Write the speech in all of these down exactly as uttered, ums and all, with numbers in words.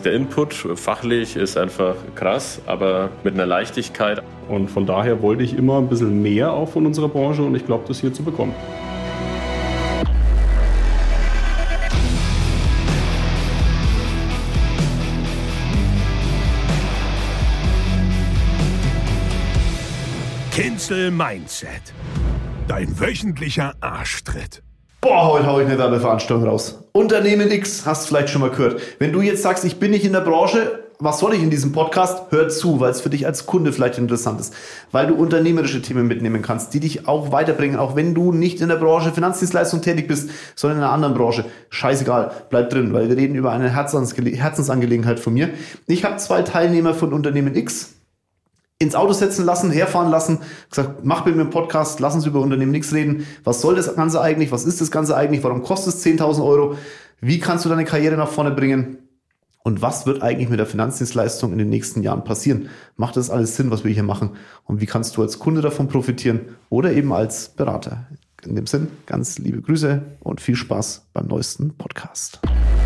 Der Input fachlich ist einfach krass, aber mit einer Leichtigkeit. Und von daher wollte ich immer ein bisschen mehr auch von unserer Branche und ich glaube, das hier zu bekommen. Kinzel Mindset. Dein wöchentlicher Arschtritt. Boah, heute hau ich eine Werbeveranstaltung raus. Unternehmen X, hast du vielleicht schon mal gehört. Wenn du jetzt sagst, ich bin nicht in der Branche, was soll ich in diesem Podcast? Hör zu, weil es für dich als Kunde vielleicht interessant ist. Weil du unternehmerische Themen mitnehmen kannst, die dich auch weiterbringen, auch wenn du nicht in der Branche Finanzdienstleistung tätig bist, sondern in einer anderen Branche. Scheißegal, bleib drin, weil wir reden über eine Herzensangelegenheit von mir. Ich habe zwei Teilnehmer von Unternehmen X ins Auto setzen lassen, herfahren lassen, gesagt, mach mit mir einen Podcast, lass uns über Unternehmen X reden. Was soll das Ganze eigentlich? Was ist das Ganze eigentlich? Warum kostet es zehntausend Euro? Wie kannst du deine Karriere nach vorne bringen? Und was wird eigentlich mit der Finanzdienstleistung in den nächsten Jahren passieren? Macht das alles Sinn, was wir hier machen? Und wie kannst du als Kunde davon profitieren oder eben als Berater? In dem Sinn, ganz liebe Grüße und viel Spaß beim neuesten Podcast.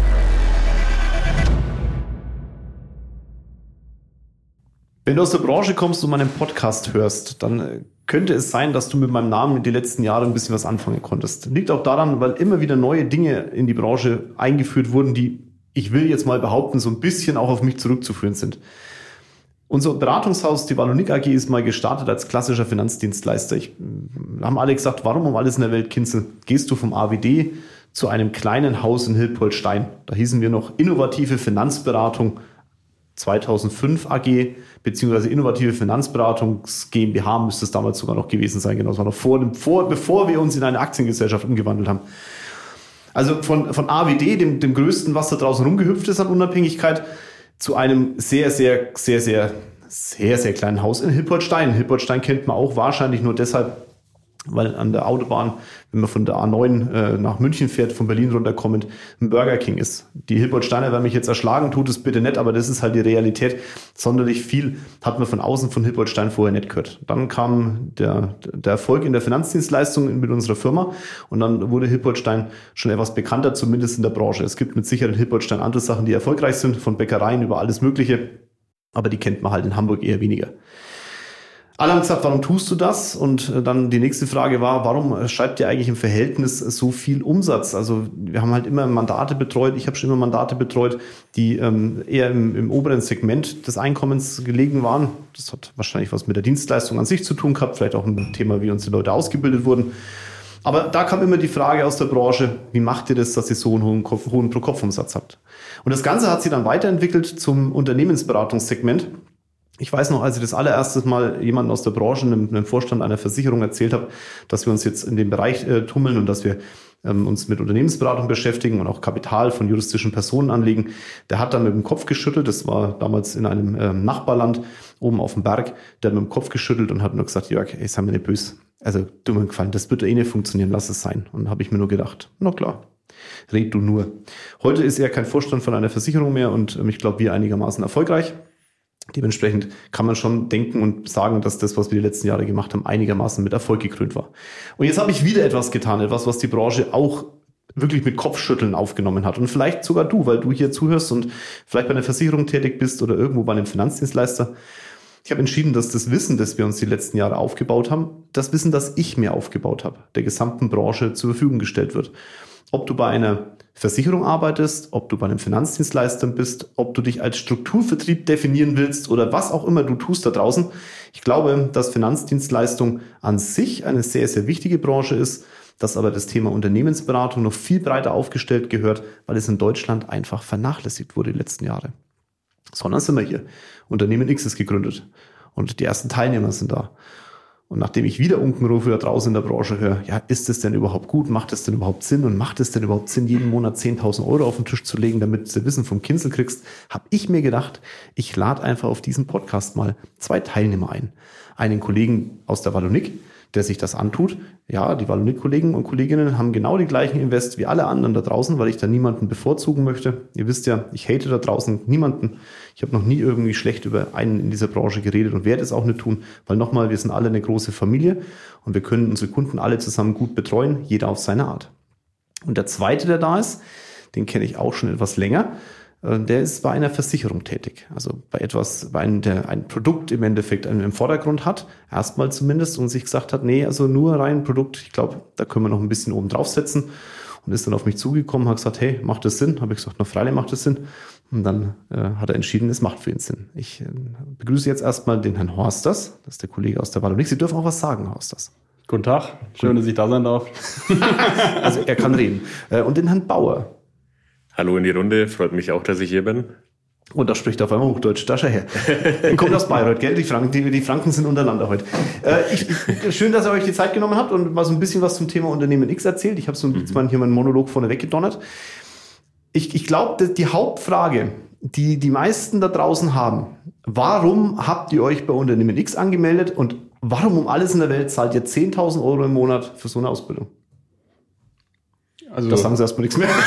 Wenn du aus der Branche kommst und meinen Podcast hörst, dann könnte es sein, dass du mit meinem Namen die letzten Jahre ein bisschen was anfangen konntest. Liegt auch daran, weil immer wieder neue Dinge in die Branche eingeführt wurden, die, ich will jetzt mal behaupten, so ein bisschen auch auf mich zurückzuführen sind. Unser Beratungshaus, die Wallonik A G, ist mal gestartet als klassischer Finanzdienstleister. Ich, wir haben alle gesagt, warum um alles in der Welt, Kinzel, gehst du vom A W D zu einem kleinen Haus in Hilpoltstein? Da hießen wir noch Innovative Finanzberatung zweitausendfünf A G, beziehungsweise Innovative Finanzberatungs GmbH müsste es damals sogar noch gewesen sein. Genau, das war noch vor dem, vor, bevor wir uns in eine Aktiengesellschaft umgewandelt haben. Also von, von A W D, dem, dem größten, was da draußen rumgehüpft ist an Unabhängigkeit, zu einem sehr, sehr, sehr, sehr, sehr, sehr kleinen Haus in Hilpoltstein. Hilpoltstein kennt man auch wahrscheinlich nur deshalb, weil an der Autobahn, wenn man von der A neun äh, nach München fährt, von Berlin runterkommend, ein Burger King ist. Die Hilpoltsteiner werden mich jetzt erschlagen, tut es bitte nicht, aber das ist halt die Realität. Sonderlich viel hat man von außen von Hilpoltstein vorher nicht gehört. Dann kam der, der Erfolg in der Finanzdienstleistung mit unserer Firma und dann wurde Hilpoltstein schon etwas bekannter, zumindest in der Branche. Es gibt mit Sicherheit in Hilpoltstein andere Sachen, die erfolgreich sind, von Bäckereien über alles Mögliche, aber die kennt man halt in Hamburg eher weniger. Alle haben gesagt, warum tust du das? Und dann die nächste Frage war, warum schreibt ihr eigentlich im Verhältnis so viel Umsatz? Also wir haben halt immer Mandate betreut, ich habe schon immer Mandate betreut, die ähm, eher im, im oberen Segment des Einkommens gelegen waren. Das hat wahrscheinlich was mit der Dienstleistung an sich zu tun gehabt, vielleicht auch ein Thema, wie uns die Leute ausgebildet wurden. Aber da kam immer die Frage aus der Branche, wie macht ihr das, dass ihr so einen hohen, hohen Pro-Kopf-Umsatz habt? Und das Ganze hat sich dann weiterentwickelt zum Unternehmensberatungssegment. Ich weiß noch, als ich das allererstes Mal jemanden aus der Branche, einem, einem Vorstand einer Versicherung erzählt habe, dass wir uns jetzt in dem Bereich äh, tummeln und dass wir ähm, uns mit Unternehmensberatung beschäftigen und auch Kapital von juristischen Personen anlegen, der hat dann mit dem Kopf geschüttelt. Das war damals in einem ähm, Nachbarland oben auf dem Berg. Der hat mit dem Kopf geschüttelt und hat nur gesagt, Jörg, ey, sei mir nicht böse. Also du mir gefallen, das wird eh nicht funktionieren, lass es sein. Und habe ich mir nur gedacht, na klar, red du nur. Heute ist er kein Vorstand von einer Versicherung mehr und ähm, ich glaube, wir einigermaßen erfolgreich. Dementsprechend kann man schon denken und sagen, dass das, was wir die letzten Jahre gemacht haben, einigermaßen mit Erfolg gekrönt war. Und jetzt habe ich wieder etwas getan, etwas, was die Branche auch wirklich mit Kopfschütteln aufgenommen hat. Und vielleicht sogar du, weil du hier zuhörst und vielleicht bei einer Versicherung tätig bist oder irgendwo bei einem Finanzdienstleister. Ich habe entschieden, dass das Wissen, das wir uns die letzten Jahre aufgebaut haben, das Wissen, das ich mir aufgebaut habe, der gesamten Branche zur Verfügung gestellt wird. Ob du bei einer Versicherung arbeitest, ob du bei einem Finanzdienstleister bist, ob du dich als Strukturvertrieb definieren willst oder was auch immer du tust da draußen. Ich glaube, dass Finanzdienstleistung an sich eine sehr, sehr wichtige Branche ist, dass aber das Thema Unternehmensberatung noch viel breiter aufgestellt gehört, weil es in Deutschland einfach vernachlässigt wurde die letzten Jahre. Sondern sind wir hier. Unternehmen X ist gegründet und die ersten Teilnehmer sind da. Und nachdem ich wieder Unkenrufe da draußen in der Branche höre, ja, ist es denn überhaupt gut? Macht es denn überhaupt Sinn? Und macht es denn überhaupt Sinn, jeden Monat zehntausend Euro auf den Tisch zu legen, damit du Wissen vom Kinzel kriegst? Habe ich mir gedacht, ich lade einfach auf diesen Podcast mal zwei Teilnehmer ein. Einen Kollegen aus der Wallonik, der sich das antut. Ja, die Wallonik-Kollegen und Kolleginnen haben genau die gleichen Invest wie alle anderen da draußen, weil ich da niemanden bevorzugen möchte. Ihr wisst ja, ich hate da draußen niemanden. Ich habe noch nie irgendwie schlecht über einen in dieser Branche geredet und werde es auch nicht tun, weil nochmal, wir sind alle eine große Familie und wir können unsere Kunden alle zusammen gut betreuen, jeder auf seine Art. Und der zweite, der da ist, den kenne ich auch schon etwas länger. Der ist bei einer Versicherung tätig, also bei etwas, bei einem, der ein Produkt im Endeffekt im Vordergrund hat, erstmal zumindest, und sich gesagt hat, nee, also nur rein Produkt, ich glaube, da können wir noch ein bisschen oben draufsetzen, und ist dann auf mich zugekommen, hat gesagt, hey, macht das Sinn? Habe ich gesagt, na freilich macht das Sinn. Und dann äh, hat er entschieden, es macht für ihn Sinn. Ich äh, begrüße jetzt erstmal den Herrn Horsters, das ist der Kollege aus der Vallonik. Sie dürfen auch was sagen, Horsters. Guten Tag, schön, dass ich da sein darf. Also er kann reden. Äh, und den Herrn Bauer. Hallo in die Runde, freut mich auch, dass ich hier bin. Und da spricht auf einmal Hochdeutsch, da schau her. Kommt aus Bayreuth, gell? Die Franken, die, die Franken sind untereinander heute. Äh, ich, ich, schön, dass ihr euch die Zeit genommen habt und mal so ein bisschen was zum Thema Unternehmen X erzählt. Ich habe so ein bisschen mhm. hier meinen Monolog vorne weggedonnert. Ich, ich glaube, die Hauptfrage, die die meisten da draußen haben, warum habt ihr euch bei Unternehmen X angemeldet und warum um alles in der Welt zahlt ihr zehntausend Euro im Monat für so eine Ausbildung? Also, da sagen sie erstmal nichts mehr.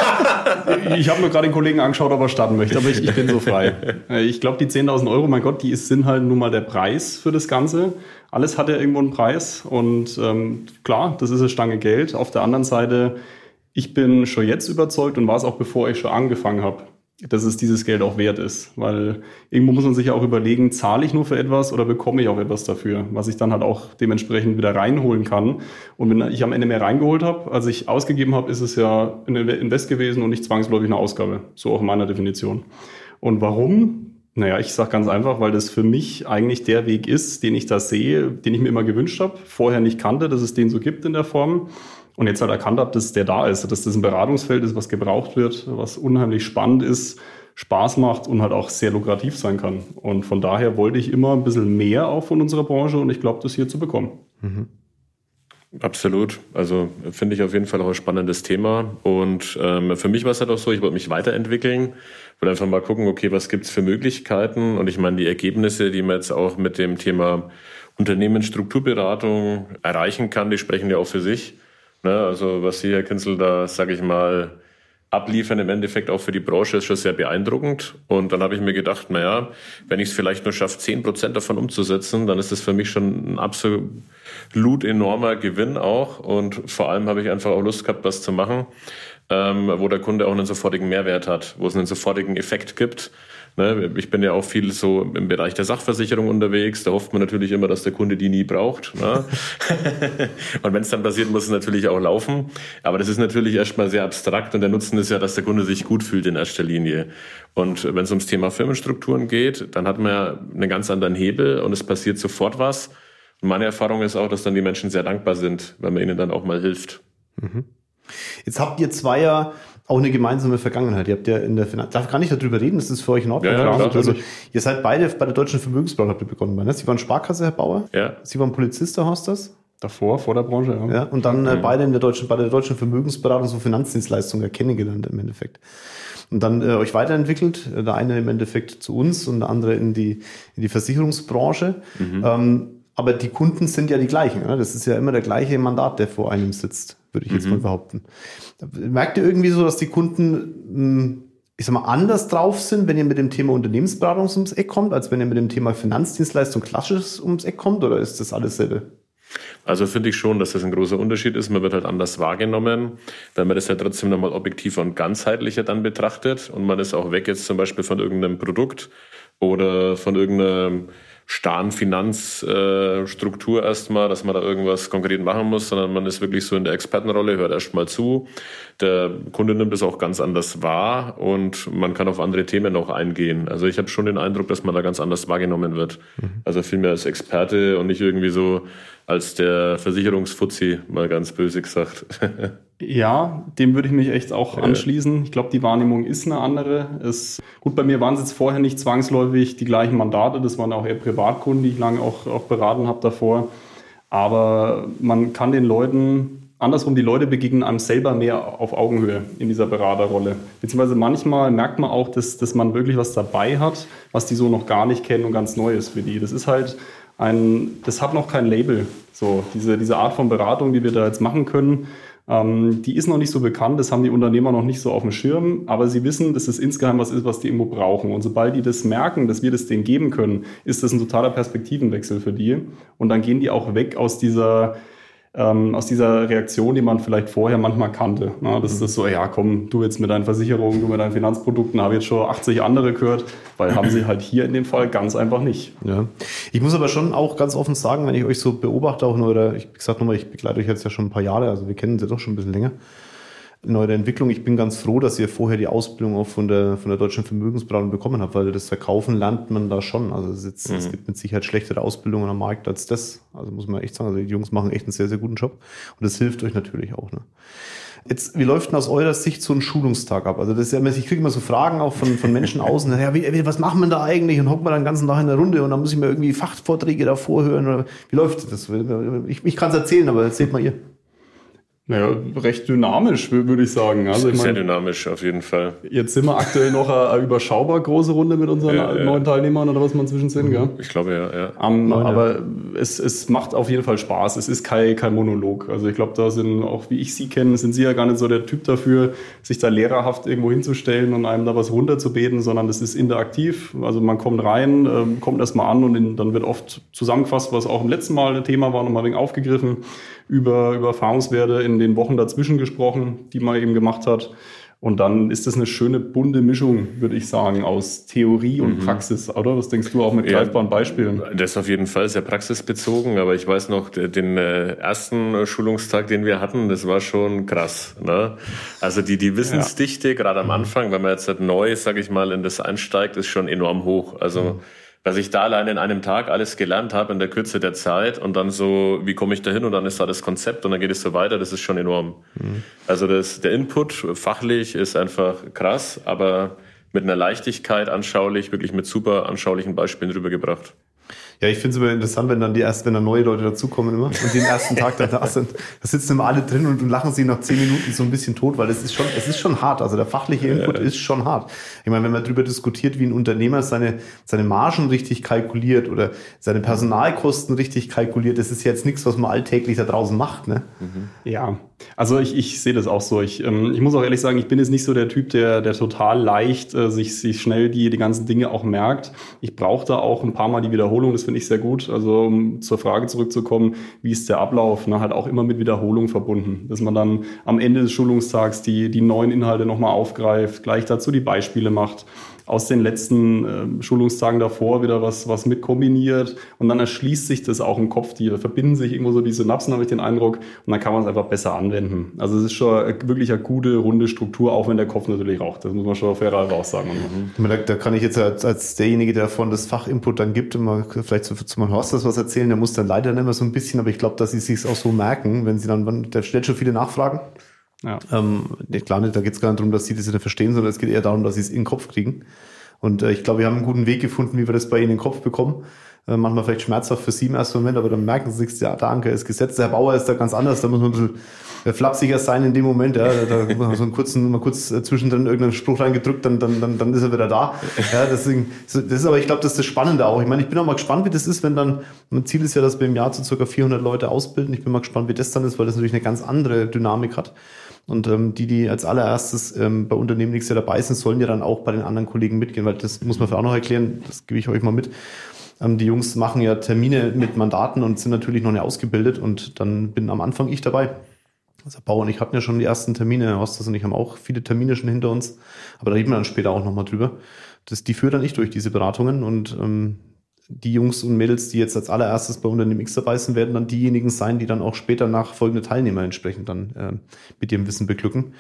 Ich habe nur gerade den Kollegen angeschaut, ob er starten möchte, aber ich, ich bin so frei. Ich glaube, die zehntausend Euro, mein Gott, die sind halt nun mal der Preis für das Ganze. Alles hat ja irgendwo einen Preis und ähm, klar, das ist eine Stange Geld. Auf der anderen Seite, ich bin schon jetzt überzeugt und war es auch bevor ich schon angefangen habe, dass es dieses Geld auch wert ist. Weil irgendwo muss man sich ja auch überlegen, zahle ich nur für etwas oder bekomme ich auch etwas dafür, was ich dann halt auch dementsprechend wieder reinholen kann. Und wenn ich am Ende mehr reingeholt habe, als ich ausgegeben habe, ist es ja ein Invest gewesen und nicht zwangsläufig eine Ausgabe. So auch in meiner Definition. Und warum? Naja, ich sage ganz einfach, weil das für mich eigentlich der Weg ist, den ich da sehe, den ich mir immer gewünscht habe, vorher nicht kannte, dass es den so gibt in der Form. Und jetzt halt erkannt habe, dass der da ist, dass das ein Beratungsfeld ist, was gebraucht wird, was unheimlich spannend ist, Spaß macht und halt auch sehr lukrativ sein kann. Und von daher wollte ich immer ein bisschen mehr auch von unserer Branche und ich glaube, das hier zu bekommen. Mhm. Absolut. Also finde ich auf jeden Fall auch ein spannendes Thema. Und ähm, für mich war es halt auch so, ich wollte mich weiterentwickeln, wollte einfach mal gucken, okay, was gibt's für Möglichkeiten? Und ich meine, die Ergebnisse, die man jetzt auch mit dem Thema Unternehmensstrukturberatung erreichen kann, die sprechen ja auch für sich. Ne, also was Sie, Herr Kinzel, da, sage ich mal, abliefern im Endeffekt auch für die Branche, ist schon sehr beeindruckend. Und dann habe ich mir gedacht, naja, wenn ich es vielleicht nur schaffe, zehn Prozent davon umzusetzen, dann ist das für mich schon ein absolut enormer Gewinn auch. Und vor allem habe ich einfach auch Lust gehabt, was zu machen, ähm, wo der Kunde auch einen sofortigen Mehrwert hat, wo es einen sofortigen Effekt gibt. Ich bin ja auch viel so im Bereich der Sachversicherung unterwegs. Da hofft man natürlich immer, dass der Kunde die nie braucht. Ne? Und wenn es dann passiert, muss es natürlich auch laufen. Aber das ist natürlich erstmal sehr abstrakt und der Nutzen ist ja, dass der Kunde sich gut fühlt in erster Linie. Und wenn es ums Thema Firmenstrukturen geht, dann hat man ja einen ganz anderen Hebel und es passiert sofort was. Und meine Erfahrung ist auch, dass dann die Menschen sehr dankbar sind, wenn man ihnen dann auch mal hilft. Mhm. Jetzt habt ihr zwei ja auch eine gemeinsame Vergangenheit. Ihr habt ja in der Finanz... Darf gar nicht darüber reden, das ist für euch in Ordnung. Ja, ja, klar, also, ihr seid beide bei der Deutschen Vermögensberatung habt ihr begonnen. Ne? Sie waren Sparkasse, Herr Bauer. Ja. Sie waren Polizist, Herr Horsters. Davor, vor der Branche, ja. Ja, und dann mhm. äh, beide in der Deutschen, bei der Deutschen Vermögensberatung so Finanzdienstleistungen kennengelernt im Endeffekt. Und dann äh, euch weiterentwickelt. Der eine im Endeffekt zu uns und der andere in die, in die Versicherungsbranche. Mhm. Ähm, aber die Kunden sind ja die gleichen. Ne? Das ist ja immer der gleiche Mandat, der vor einem sitzt, würde ich jetzt mhm. mal behaupten. Merkt ihr irgendwie so, dass die Kunden, ich sag mal, anders drauf sind, wenn ihr mit dem Thema Unternehmensberatung ums Eck kommt, als wenn ihr mit dem Thema Finanzdienstleistung klassisch ums Eck kommt? Oder ist das alles selbe? Also finde ich schon, dass das ein großer Unterschied ist. Man wird halt anders wahrgenommen, weil man das ja trotzdem nochmal objektiver und ganzheitlicher dann betrachtet. Und man ist auch weg jetzt zum Beispiel von irgendeinem Produkt oder von irgendeinem starren Finanzstruktur äh, erstmal, dass man da irgendwas konkret machen muss, sondern man ist wirklich so in der Expertenrolle, hört erstmal zu. Der Kunde nimmt es auch ganz anders wahr und man kann auf andere Themen auch eingehen. Also ich habe schon den Eindruck, dass man da ganz anders wahrgenommen wird. Mhm. Also vielmehr als Experte und nicht irgendwie so als der Versicherungsfuzzi, mal ganz böse gesagt. Ja, dem würde ich mich echt auch anschließen. Ich glaube, die Wahrnehmung ist eine andere. Es, gut, bei mir waren es jetzt vorher nicht zwangsläufig die gleichen Mandate. Das waren auch eher Privatkunden, die ich lange auch, auch beraten habe davor. Aber man kann den Leuten, andersrum, die Leute begegnen einem selber mehr auf Augenhöhe in dieser Beraterrolle. Beziehungsweise manchmal merkt man auch, dass, dass man wirklich was dabei hat, was die so noch gar nicht kennen und ganz neu ist für die. Das ist halt ein, das hat noch kein Label. So, diese, diese Art von Beratung, die wir da jetzt machen können, Ähm, die ist noch nicht so bekannt, das haben die Unternehmer noch nicht so auf dem Schirm, aber sie wissen, dass es insgeheim was ist, was die irgendwo brauchen. Und sobald die das merken, dass wir das denen geben können, ist das ein totaler Perspektivenwechsel für die. Und dann gehen die auch weg aus dieser ähm, aus dieser Reaktion, die man vielleicht vorher manchmal kannte. Na, das ist so, ja komm, du jetzt mit deinen Versicherungen, du mit deinen Finanzprodukten, habe jetzt schon achtzig andere gehört, weil haben sie halt hier in dem Fall ganz einfach nicht. Ja. Ich muss aber schon auch ganz offen sagen, wenn ich euch so beobachte, auch nur, oder ich gesagt nochmal, ich begleite euch jetzt ja schon ein paar Jahre, also wir kennen sie doch schon ein bisschen länger, in eurer Entwicklung. Ich bin ganz froh, dass ihr vorher die Ausbildung auch von der, von der Deutschen Vermögensberatung bekommen habt, weil das Verkaufen lernt man da schon. Also es, jetzt, mhm. es gibt mit Sicherheit schlechtere Ausbildungen am Markt als das. Also muss man echt sagen, also die Jungs machen echt einen sehr, sehr guten Job. Und das hilft euch natürlich auch. Ne? Jetzt, wie läuft denn aus eurer Sicht so ein Schulungstag ab? Also das ist ja, ich kriege immer so Fragen auch von, von Menschen außen. Ja, wie, was machen wir da eigentlich? Und hocken wir dann den ganzen Tag in der Runde und dann muss ich mir irgendwie Fachvorträge davor hören. Oder wie läuft das? Ich, ich kann es erzählen, aber erzählt mal ihr. Naja, recht dynamisch, würde ich sagen. Also, ich Sehr meine, dynamisch, auf jeden Fall. Jetzt sind wir aktuell noch eine, eine überschaubar große Runde mit unseren ja, neuen ja. Teilnehmern oder was man inzwischen sind, gell? Ich glaube, ja. ja. Um, Nein, aber ja. es, es macht auf jeden Fall Spaß. Es ist kein, kein Monolog. Also ich glaube, da sind, auch wie ich Sie kenne, sind Sie ja gar nicht so der Typ dafür, sich da lehrerhaft irgendwo hinzustellen und einem da was runterzubeten, sondern das ist interaktiv. Also man kommt rein, ähm, kommt erstmal an und in, dann wird oft zusammengefasst, was auch im letzten Mal ein Thema war, nochmal ein wenig aufgegriffen, über, über Erfahrungswerte in den Wochen dazwischen gesprochen, die man eben gemacht hat. Und dann ist das eine schöne bunte Mischung, würde ich sagen, aus Theorie und mhm. Praxis, oder? Was denkst du auch mit greifbaren ja, Beispielen? Das ist auf jeden Fall sehr praxisbezogen, aber ich weiß noch, den ersten Schulungstag, den wir hatten, das war schon krass. Ne? Also die, die Wissensdichte, ja. gerade am Anfang, wenn man jetzt halt neu, sage ich mal, in das einsteigt, ist schon enorm hoch. Also mhm. dass ich da alleine in einem Tag alles gelernt habe in der Kürze der Zeit und dann so, wie komme ich da hin und dann ist da das Konzept und dann geht es so weiter, das ist schon enorm. Mhm. Also das, der Input fachlich ist einfach krass, aber mit einer Leichtigkeit anschaulich, wirklich mit super anschaulichen Beispielen rübergebracht. Ja, ich finde es immer interessant, wenn dann die ersten, wenn dann neue Leute dazukommen immer und den ersten Tag dann da sind, da sitzen immer alle drin und lachen sich nach zehn Minuten so ein bisschen tot, weil es ist schon, es ist schon hart. Also der fachliche Input ja. ist schon hart. Ich meine, wenn man darüber diskutiert, wie ein Unternehmer seine, seine Margen richtig kalkuliert oder seine Personalkosten richtig kalkuliert, das ist jetzt nichts, was man alltäglich da draußen macht, ne? Mhm. Ja. Also ich, ich sehe das auch so. Ich, ähm, ich muss auch ehrlich sagen, ich bin jetzt nicht so der Typ, der, der total leicht äh, sich, sich schnell die, die ganzen Dinge auch merkt. Ich brauche da auch ein paar Mal die Wiederholung, das finde ich sehr gut. Also um zur Frage zurückzukommen, wie ist der Ablauf? Ne? Halt auch immer mit Wiederholung verbunden. Dass man dann am Ende des Schulungstags die, die neuen Inhalte nochmal aufgreift, gleich dazu die Beispiele macht, aus den letzten äh, Schulungstagen davor wieder was, was mit kombiniert und dann erschließt sich das auch im Kopf, die verbinden sich irgendwo so die Synapsen, habe ich den Eindruck, und dann kann man es einfach besser anwenden. Also es ist schon wirklich eine gute, runde Struktur, auch wenn der Kopf natürlich raucht. Das muss man schon fairerweise auch sagen. Mhm. Da, da kann ich jetzt als, als derjenige, der von das Fachinput dann gibt, immer vielleicht zu, zu meinem Horst das was erzählen, der muss dann leider nicht mehr so ein bisschen, aber ich glaube, dass sie sich auch so merken, wenn sie dann, der stellt schon viele Nachfragen. Ja. Ähm, klar, da geht es gar nicht darum, dass sie das nicht verstehen, sondern es geht eher darum, dass sie es in den Kopf kriegen. Und äh, ich glaube, wir haben einen guten Weg gefunden, wie wir das bei ihnen in den Kopf bekommen. Äh, manchmal vielleicht schmerzhaft für sie im ersten Moment, aber dann merken sie sich, ja, der Anker ist gesetzt. Der Herr Bauer ist da ganz anders, da muss man ein bisschen äh, flapsiger sein in dem Moment. Ja, da, da so einen kurzen, mal kurz äh, zwischendrin irgendeinen Spruch reingedrückt, dann, dann, dann, dann ist er wieder da. Ja, deswegen, das ist aber, ich glaube, das ist das Spannende auch. Ich meine, ich bin auch mal gespannt, wie das ist, wenn dann, mein Ziel ist ja, dass wir im Jahr zu ca. vierhundert Leute ausbilden. Ich bin mal gespannt, wie das dann ist, weil das natürlich eine ganz andere Dynamik hat. Und ähm, die, die als allererstes ähm, bei Unternehmen nächstes Jahr dabei sind, sollen ja dann auch bei den anderen Kollegen mitgehen, weil das muss man auch noch erklären, das gebe ich euch mal mit. Ähm, die Jungs machen ja Termine mit Mandaten und sind natürlich noch nicht ausgebildet und dann bin am Anfang ich dabei. Also Bauer und ich hatten ja schon die ersten Termine, Hostas und ich haben auch viele Termine schon hinter uns, aber da reden wir dann später auch nochmal drüber. Das, die führe dann ich durch diese Beratungen und ähm, die Jungs und Mädels, die jetzt als allererstes bei Unternehmen X dabei sind, werden dann diejenigen sein, die dann auch später nachfolgende Teilnehmer entsprechend dann äh, mit ihrem Wissen beglücken.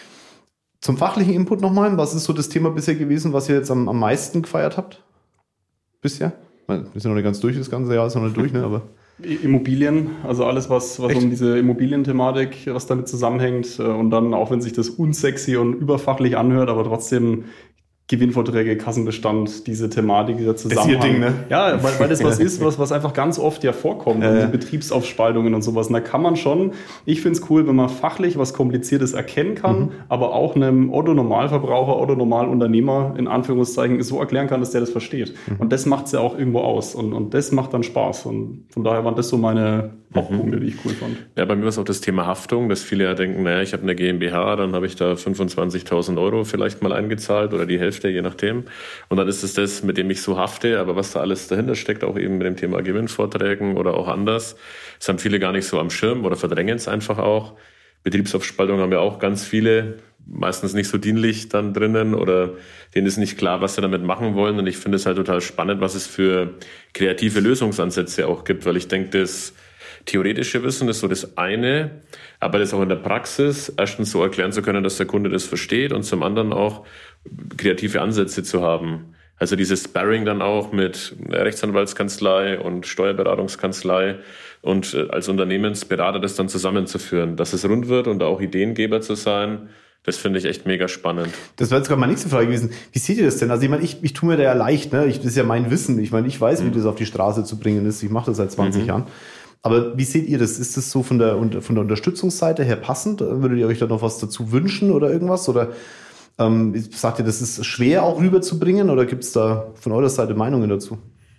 Zum fachlichen Input nochmal, was ist so das Thema bisher gewesen, was ihr jetzt am, am meisten gefeiert habt? Bisher? Wir sind noch nicht ganz durch, das ganze Jahr ist noch nicht durch, ne? Aber Immobilien, also alles, was, was um diese Immobilienthematik, was damit zusammenhängt und dann, auch wenn sich das unsexy und überfachlich anhört, aber trotzdem Gewinnvorträge, Kassenbestand, diese Thematik, dieser Zusammenhang. Das ist ihr Ding, ne? Ja, weil, weil das was ist, was, was einfach ganz oft ja vorkommt, äh. diese Betriebsaufspaltungen und sowas. Und da kann man schon, ich finde es cool, wenn man fachlich was Kompliziertes erkennen kann, mhm. aber auch einem Otto-Normalverbraucher, Otto-Normalunternehmer in Anführungszeichen so erklären kann, dass der das versteht. Mhm. Und das macht es ja auch irgendwo aus. Und, und das macht dann Spaß. Und von daher waren das so meine Auch mhm. Punkte, die ich cool fand. Ja, bei mir war es auch das Thema Haftung, dass viele ja denken, naja, ich habe eine GmbH, dann habe ich da fünfundzwanzigtausend Euro vielleicht mal eingezahlt oder die Hälfte, je nachdem. Und dann ist es das, mit dem ich so hafte, aber was da alles dahinter steckt, auch eben mit dem Thema Gewinnvorträgen oder auch anders, das haben viele gar nicht so am Schirm oder verdrängen es einfach auch. Betriebsaufspaltung haben ja auch ganz viele, meistens nicht so dienlich dann drinnen oder denen ist nicht klar, was sie damit machen wollen. Und ich finde es halt total spannend, was es für kreative Lösungsansätze auch gibt, weil ich denke, das theoretische Wissen ist so das eine, aber das auch in der Praxis erstens so erklären zu können, dass der Kunde das versteht und zum anderen auch kreative Ansätze zu haben. Also dieses Sparring dann auch mit Rechtsanwaltskanzlei und Steuerberatungskanzlei und als Unternehmensberater das dann zusammenzuführen, dass es rund wird und auch Ideengeber zu sein. Das finde ich echt mega spannend. Das wäre jetzt gerade meine nächste Frage gewesen. Wie seht ihr das denn? Also ich meine, ich, ich tue mir da ja leicht, ne? Ich, das ist ja mein Wissen. Ich meine, ich weiß, mhm. wie das auf die Straße zu bringen ist. Ich mache das seit zwanzig mhm. Jahren. Aber wie seht ihr das? Ist das so von der, von der Unterstützungsseite her passend? Würdet ihr euch da noch was dazu wünschen oder irgendwas? Oder ähm, sagt ihr, das ist schwer auch rüberzubringen? Oder gibt es da von eurer Seite Meinungen dazu?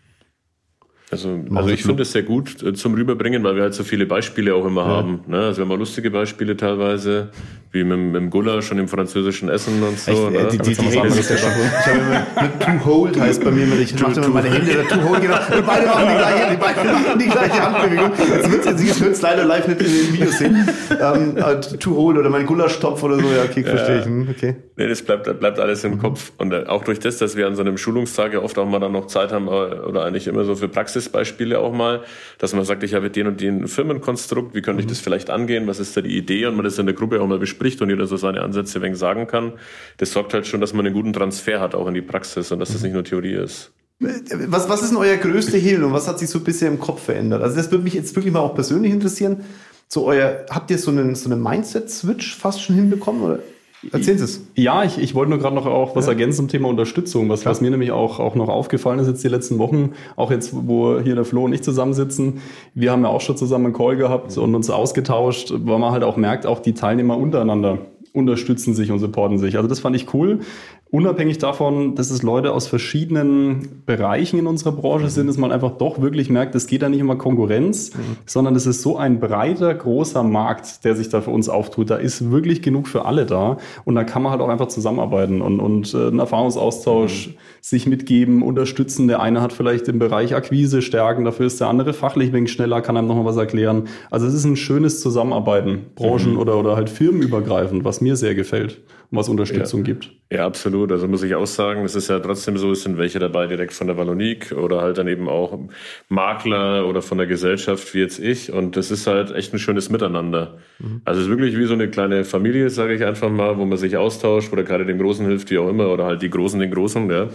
Also, also ich finde es sehr gut äh, zum Rüberbringen, weil wir halt so viele Beispiele auch immer ja. haben. Ne? Also wir haben auch lustige Beispiele teilweise, wie mit, mit dem Gulasch und dem französischen Essen und so. Echt, ne? äh, die, die, die, die Hände ist ja schon. Ich habe immer mit Two Hold heißt bei mir, ich mache immer meine Hände da Two Hold, genau. Und beide machen die gleiche, die beide machen die gleiche Handbewegung. Jetzt wird es jetzt wird's leider live nicht in den Videos sehen. Ähm, äh, Two Hold oder mein Gulaschtopf oder so, ja, okay, ja. verstehe ich. Hm, okay. Nee, das bleibt, bleibt alles im mhm. Kopf. Und äh, auch durch das, dass wir an so einem Schulungstag ja oft auch mal dann noch Zeit haben, oder eigentlich immer so für Praxisbeispiele auch mal, dass man sagt, ich habe den und den Firmenkonstrukt, wie könnte ich das vielleicht angehen, was ist da die Idee und man das in der Gruppe auch mal bespricht und jeder so seine Ansätze ein wenig sagen kann. Das sorgt halt schon, dass man einen guten Transfer hat, auch in die Praxis und dass das nicht nur Theorie ist. Was, was ist denn euer größter Hebel und was hat sich so bisher im Kopf verändert? Also das würde mich jetzt wirklich mal auch persönlich interessieren. So euer, habt ihr so einen, so einen Mindset-Switch fast schon hinbekommen oder? Erzählen Sie es. Ja, ich, ich wollte nur gerade noch auch was ja. ergänzen zum Thema Unterstützung, was, was mir nämlich auch, auch noch aufgefallen ist jetzt die letzten Wochen, auch jetzt, wo hier der Flo und ich zusammensitzen. Wir haben ja auch schon zusammen einen Call gehabt und uns ausgetauscht, weil man halt auch merkt, auch die Teilnehmer untereinander unterstützen sich und supporten sich. Also das fand ich cool. Unabhängig davon, dass es Leute aus verschiedenen Bereichen in unserer Branche sind, dass man einfach doch wirklich merkt, es geht da nicht immer Konkurrenz, mhm. sondern es ist so ein breiter, großer Markt, der sich da für uns auftut. Da ist wirklich genug für alle da und da kann man halt auch einfach zusammenarbeiten und, und äh, einen Erfahrungsaustausch mhm. sich mitgeben, unterstützen. Der eine hat vielleicht im Bereich Akquise Stärken, dafür ist der andere fachlich wegen schneller, kann einem nochmal was erklären. Also es ist ein schönes Zusammenarbeiten, branchen- mhm. oder, oder halt firmenübergreifend, was mir sehr gefällt und was Unterstützung ja. gibt. Ja, absolut. Also muss ich auch sagen, es ist ja trotzdem so, es sind welche dabei direkt von der Vallonique oder halt dann eben auch Makler oder von der Gesellschaft wie jetzt ich. Und das ist halt echt ein schönes Miteinander. Mhm. Also es ist wirklich wie so eine kleine Familie, sage ich einfach mal, wo man sich austauscht, wo der gerade dem Großen hilft, wie auch immer, oder halt die Großen den Großen, ja.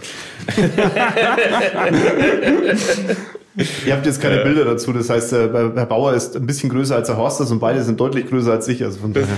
Ihr habt jetzt keine ja. Bilder dazu, das heißt, Herr Bauer ist ein bisschen größer als Herr Horsters und beide sind deutlich größer als ich, also von daher.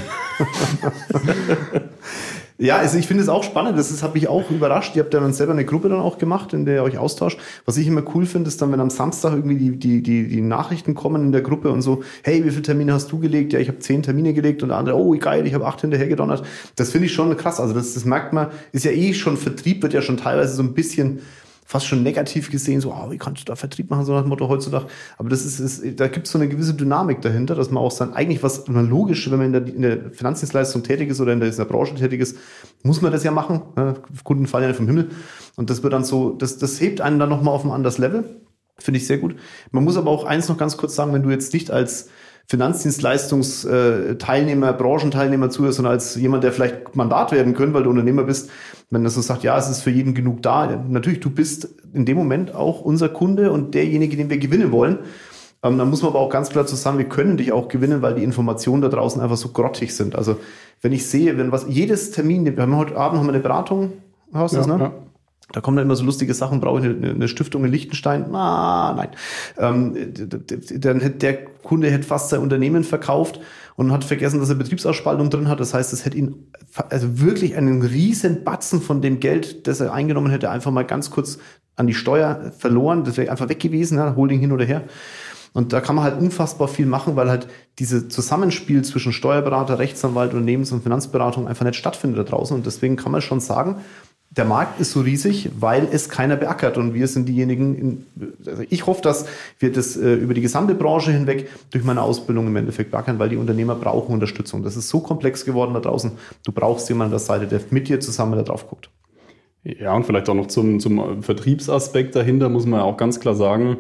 Ja, also ich finde es auch spannend, das ist, hat mich auch überrascht. Ihr habt ja dann selber eine Gruppe dann auch gemacht, in der ihr euch austauscht. Was ich immer cool finde, ist dann, wenn am Samstag irgendwie die, die, die, die Nachrichten kommen in der Gruppe und so, hey, wie viele Termine hast du gelegt? Ja, ich habe zehn Termine gelegt und der andere, oh, geil, ich habe acht hinterher gedonnert. Das finde ich schon krass. Also das, das merkt man, ist ja eh schon, Vertrieb wird ja schon teilweise so ein bisschen fast schon negativ gesehen, so, oh, wie kannst du da Vertrieb machen, so nach dem Motto heutzutage. Aber das ist, ist da gibt es so eine gewisse Dynamik dahinter, dass man auch sein, eigentlich was logisch, wenn man in der, in der Finanzdienstleistung tätig ist oder in der, in der Branche tätig ist, muss man das ja machen. Ja, Kunden fallen ja nicht vom Himmel. Und das wird dann so, das, das hebt einen dann nochmal auf ein anderes Level. Finde ich sehr gut. Man muss aber auch eins noch ganz kurz sagen, wenn du jetzt nicht als Finanzdienstleistungsteilnehmer, Branchenteilnehmer zuhörst, sondern als jemand, der vielleicht Mandat werden könnte, weil du Unternehmer bist, wenn das so sagt, ja, es ist für jeden genug da. Natürlich, du bist in dem Moment auch unser Kunde und derjenige, den wir gewinnen wollen. Ähm, dann muss man aber auch ganz klar zu sagen, wir können dich auch gewinnen, weil die Informationen da draußen einfach so grottig sind. Also wenn ich sehe, wenn was jedes Termin, wir haben heute Abend haben wir eine Beratung, hast du das, ne? Ja. Da kommen dann immer so lustige Sachen, brauche ich eine, eine Stiftung in Liechtenstein? Ah, nein. Ähm, dann hätte der Kunde hätte fast sein Unternehmen verkauft und hat vergessen, dass er Betriebsausspaltung drin hat. Das heißt, es hätte ihn also wirklich einen riesen Batzen von dem Geld, das er eingenommen hätte, einfach mal ganz kurz an die Steuer verloren. Das wäre einfach weg gewesen, ja, Holding hin oder her. Und da kann man halt unfassbar viel machen, weil halt diese Zusammenspiel zwischen Steuerberater, Rechtsanwalt, Unternehmens- und Finanzberatung einfach nicht stattfindet da draußen. Und deswegen kann man schon sagen, der Markt ist so riesig, weil es keiner beackert und wir sind diejenigen, in, also ich hoffe, dass wir das äh, über die gesamte Branche hinweg durch meine Ausbildung im Endeffekt beackern, weil die Unternehmer brauchen Unterstützung. Das ist so komplex geworden da draußen. Du brauchst jemanden an der Seite, der mit dir zusammen da drauf guckt. Ja, und vielleicht auch noch zum, zum Vertriebsaspekt dahinter muss man ja auch ganz klar sagen,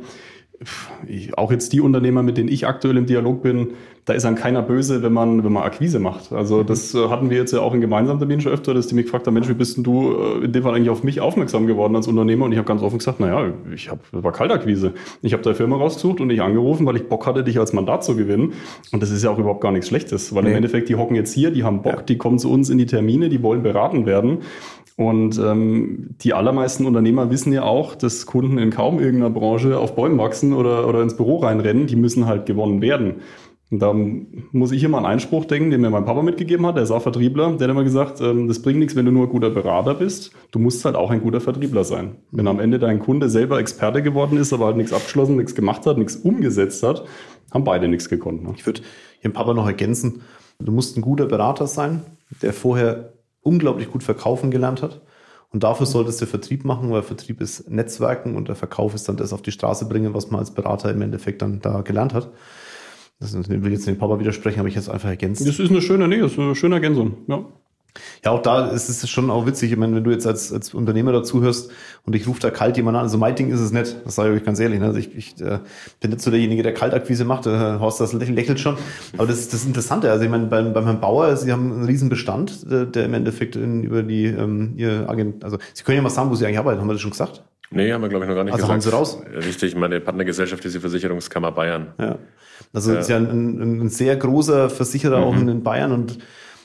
ich, auch jetzt die Unternehmer, mit denen ich aktuell im Dialog bin, da ist dann keiner böse, wenn man, wenn man Akquise macht. Also das äh, hatten wir jetzt ja auch in gemeinsamen Terminen schon öfter, dass die mich gefragt haben, Mensch, wie bist denn du äh, in dem Fall eigentlich auf mich aufmerksam geworden als Unternehmer? Und ich habe ganz offen gesagt, naja, ich hab, das war Kaltakquise. Ich habe da eine Firma rausgesucht und dich angerufen, weil ich Bock hatte, dich als Mandat zu gewinnen. Und das ist ja auch überhaupt gar nichts Schlechtes, weil nee. im Endeffekt, die hocken jetzt hier, die haben Bock, ja. die kommen zu uns in die Termine, die wollen beraten werden. Und ähm, die allermeisten Unternehmer wissen ja auch, dass Kunden in kaum irgendeiner Branche auf Bäumen wachsen oder, oder ins Büro reinrennen. Die müssen halt gewonnen werden. Und da muss ich immer an einen Spruch denken, den mir mein Papa mitgegeben hat. Der ist auch Vertriebler. Der hat immer gesagt, ähm, das bringt nichts, wenn du nur ein guter Berater bist. Du musst halt auch ein guter Vertriebler sein. Wenn am Ende dein Kunde selber Experte geworden ist, aber halt nichts abgeschlossen, nichts gemacht hat, nichts umgesetzt hat, haben beide nichts gekonnt. Ne? Ich würde Ihren Papa noch ergänzen. Du musst ein guter Berater sein, der vorher unglaublich gut verkaufen gelernt hat. Und dafür solltest du Vertrieb machen, weil Vertrieb ist Netzwerken und der Verkauf ist dann das auf die Straße bringen, was man als Berater im Endeffekt dann da gelernt hat. Das will jetzt den Papa widersprechen, aber ich jetzt einfach ergänzt. Das ist eine schöne, nee, das ist eine schöne Ergänzung, ja. Ja, auch da ist es schon auch witzig. Ich meine, wenn du jetzt als, als Unternehmer dazu hörst und ich rufe da kalt jemand an, also mein Ding ist es nicht, das sage ich euch ganz ehrlich. Ne? Also ich, ich äh, bin nicht so derjenige, der Kaltakquise macht, der Horst das lächelt schon. Aber das ist das Interessante. Also ich meine, beim, beim Herrn Bauer, Sie haben einen riesen Bestand, der, der im Endeffekt in, über die ähm, ihr Agent, also Sie können ja mal sagen, wo Sie eigentlich arbeiten, haben wir das schon gesagt? Nee, haben wir glaube ich noch gar nicht also gesagt. Also haben Sie raus? Richtig, meine Partnergesellschaft ist die Versicherungskammer Bayern. Ja. Also ja. ist ja ein, ein sehr großer Versicherer mhm. auch in Bayern und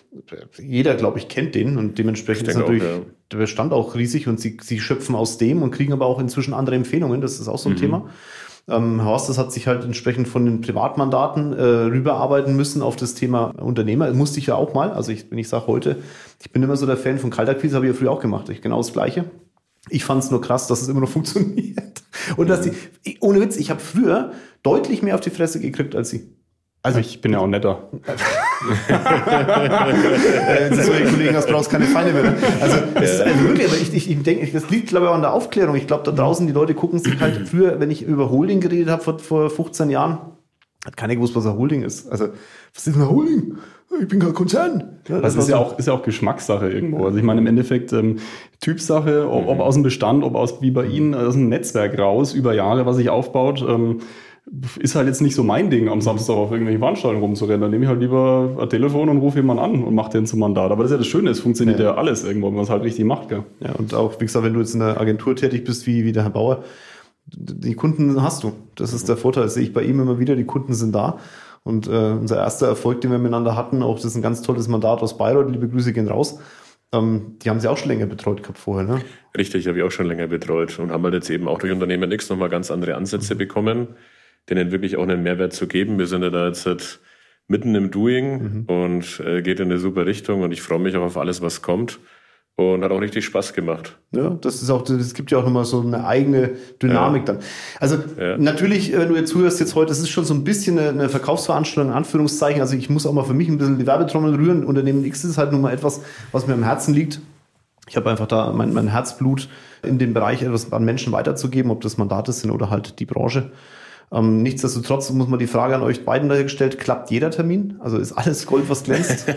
jeder, glaube ich, kennt den und dementsprechend ist natürlich auch, ja. der Bestand auch riesig und sie, sie schöpfen aus dem und kriegen aber auch inzwischen andere Empfehlungen. Das ist auch so ein mhm. Thema. Ähm, Herr Horst, das hat sich halt entsprechend von den Privatmandaten äh, rüberarbeiten müssen auf das Thema Unternehmer. Das musste ich ja auch mal. Also ich, wenn ich sage heute, ich bin immer so der Fan von Kaltakquise, habe ich ja früher auch gemacht. Ich genau das Gleiche. Ich fand es nur krass, dass es immer noch funktioniert. Und dass die, ohne Witz, ich habe früher deutlich mehr auf die Fresse gekriegt als sie. Also ich bin ja auch netter. Das ist so, Kollegen, das brauchst keine Feinde mehr. Also, das ist also wirklich, aber ich, ich, ich denke, das liegt, glaube ich, auch an der Aufklärung. Ich glaube, da draußen, die Leute gucken sich halt früher, wenn ich über Holding geredet habe vor, vor fünfzehn Jahren, hat keiner gewusst, was ein Holding ist. Also, was ist ein Holding? Ich bin kein Konzern. Ja, das, das ist ja auch, ist ja auch Geschmackssache irgendwo. Also ich meine, im Endeffekt ähm, Typsache, ob, ob aus dem Bestand, ob aus, wie bei Ihnen, aus dem Netzwerk raus, über Jahre, was sich aufbaut, ähm, ist halt jetzt nicht so mein Ding, am Samstag auf irgendwelchen Veranstaltungen rumzurennen. Dann nehme ich halt lieber ein Telefon und rufe jemanden an und mache den zum Mandat. Aber das ist ja das Schöne, es funktioniert ja, ja alles irgendwo, wenn man es halt richtig macht. Gell? Ja, und auch, wie gesagt, wenn du jetzt in der Agentur tätig bist, wie, wie der Herr Bauer, die Kunden hast du. Das ist der Vorteil, das sehe ich bei ihm immer wieder, die Kunden sind da. Und äh, unser erster Erfolg, den wir miteinander hatten, auch das ist ein ganz tolles Mandat aus Bayreuth, liebe Grüße gehen raus. Ähm, die haben sie auch schon länger betreut gehabt vorher, ne? Richtig, habe ich auch schon länger betreut und haben halt jetzt eben auch durch Unternehmen X nochmal ganz andere Ansätze mhm. bekommen, denen wirklich auch einen Mehrwert zu geben. Wir sind ja da jetzt halt mitten im Doing mhm. und äh, geht in eine super Richtung und ich freue mich auch auf alles, was kommt und hat auch richtig Spaß gemacht. Ja, das ist auch, das gibt ja auch nochmal so eine eigene Dynamik ja. dann. Also ja. natürlich, wenn du jetzt zuhörst jetzt heute, das ist schon so ein bisschen eine, eine Verkaufsveranstaltung, in Anführungszeichen. Also ich muss auch mal für mich ein bisschen die Werbetrommel rühren. Unternehmen X ist halt nun mal etwas, was mir am Herzen liegt. Ich habe einfach da mein, mein Herzblut in dem Bereich, etwas an Menschen weiterzugeben, ob das Mandate sind oder halt die Branche. Ähm, nichtsdestotrotz muss man die Frage an euch beiden gestellt, klappt jeder Termin? Also ist alles Gold, was glänzt?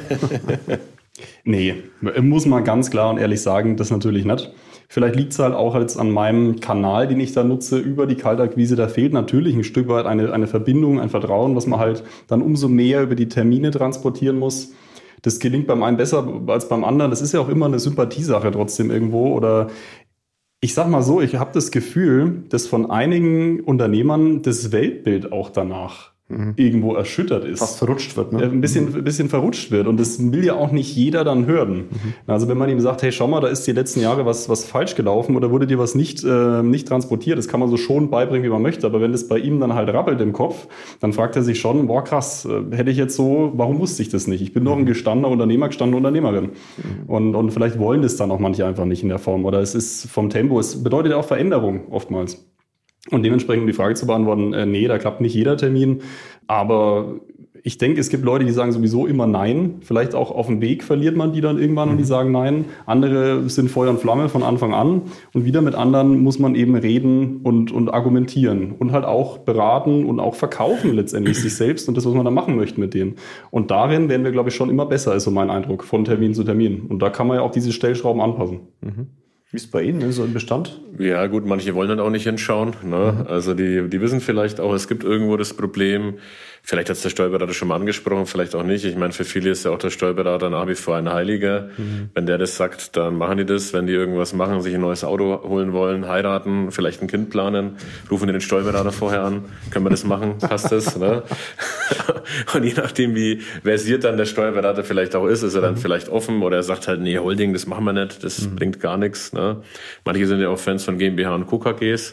Nee, muss man ganz klar und ehrlich sagen, das natürlich nicht. Vielleicht liegt es halt auch jetzt an meinem Kanal, den ich da nutze, über die Kaltakquise. Da fehlt natürlich ein Stück weit eine, eine Verbindung, ein Vertrauen, was man halt dann umso mehr über die Termine transportieren muss. Das gelingt beim einen besser als beim anderen. Das ist ja auch immer eine Sympathiesache trotzdem irgendwo oder ich sag mal so, ich habe das Gefühl, dass von einigen Unternehmern das Weltbild auch danach mhm. irgendwo erschüttert ist. Fast verrutscht wird, ne? Ein bisschen, ein bisschen verrutscht wird. Und das will ja auch nicht jeder dann hören. Mhm. Also wenn man ihm sagt, hey, schau mal, da ist die letzten Jahre was, was falsch gelaufen oder wurde dir was nicht, äh, nicht transportiert, das kann man so schon beibringen, wie man möchte. Aber wenn das bei ihm dann halt rappelt im Kopf, dann fragt er sich schon, boah, krass, äh, hätte ich jetzt so, warum wusste ich das nicht? Ich bin doch ein gestandener Unternehmer, gestandene Unternehmerin. Mhm. Und, und vielleicht wollen das dann auch manche einfach nicht in der Form. Oder es ist vom Tempo, es bedeutet ja auch Veränderung oftmals. Und dementsprechend, um die Frage zu beantworten, äh, nee, da klappt nicht jeder Termin. Aber Ich denke, es gibt Leute, die sagen sowieso immer Nein. Vielleicht auch auf dem Weg verliert man die dann irgendwann mhm. und die sagen Nein. Andere sind Feuer und Flamme von Anfang an. Und wieder mit anderen muss man eben reden und, und argumentieren und halt auch beraten und auch verkaufen letztendlich sich selbst und das, was man da machen möchte mit denen. Und darin werden wir, glaube ich, schon immer besser, ist so mein Eindruck, von Termin zu Termin. Und da kann man ja auch diese Stellschrauben anpassen. Mhm. Wie ist es bei Ihnen, so im Bestand? Ja gut, manche wollen dann auch nicht hinschauen. Ne? Mhm. Also die, die wissen vielleicht auch, es gibt irgendwo das Problem. Vielleicht hat es der Steuerberater schon mal angesprochen, vielleicht auch nicht. Ich meine, für viele ist ja auch der Steuerberater nach wie vor ein Heiliger. Mhm. Wenn der das sagt, dann machen die das. Wenn die irgendwas machen, sich ein neues Auto holen wollen, heiraten, vielleicht ein Kind planen, rufen die den Steuerberater vorher an. Können wir das machen? Passt das? Ne? Und je nachdem, wie versiert dann der Steuerberater vielleicht auch ist, ist er dann mhm. vielleicht offen oder er sagt halt, nee, Holding, das machen wir nicht, das mhm. bringt gar nichts. Ne? Manche sind ja auch Fans von GmbH und Co. K Gs.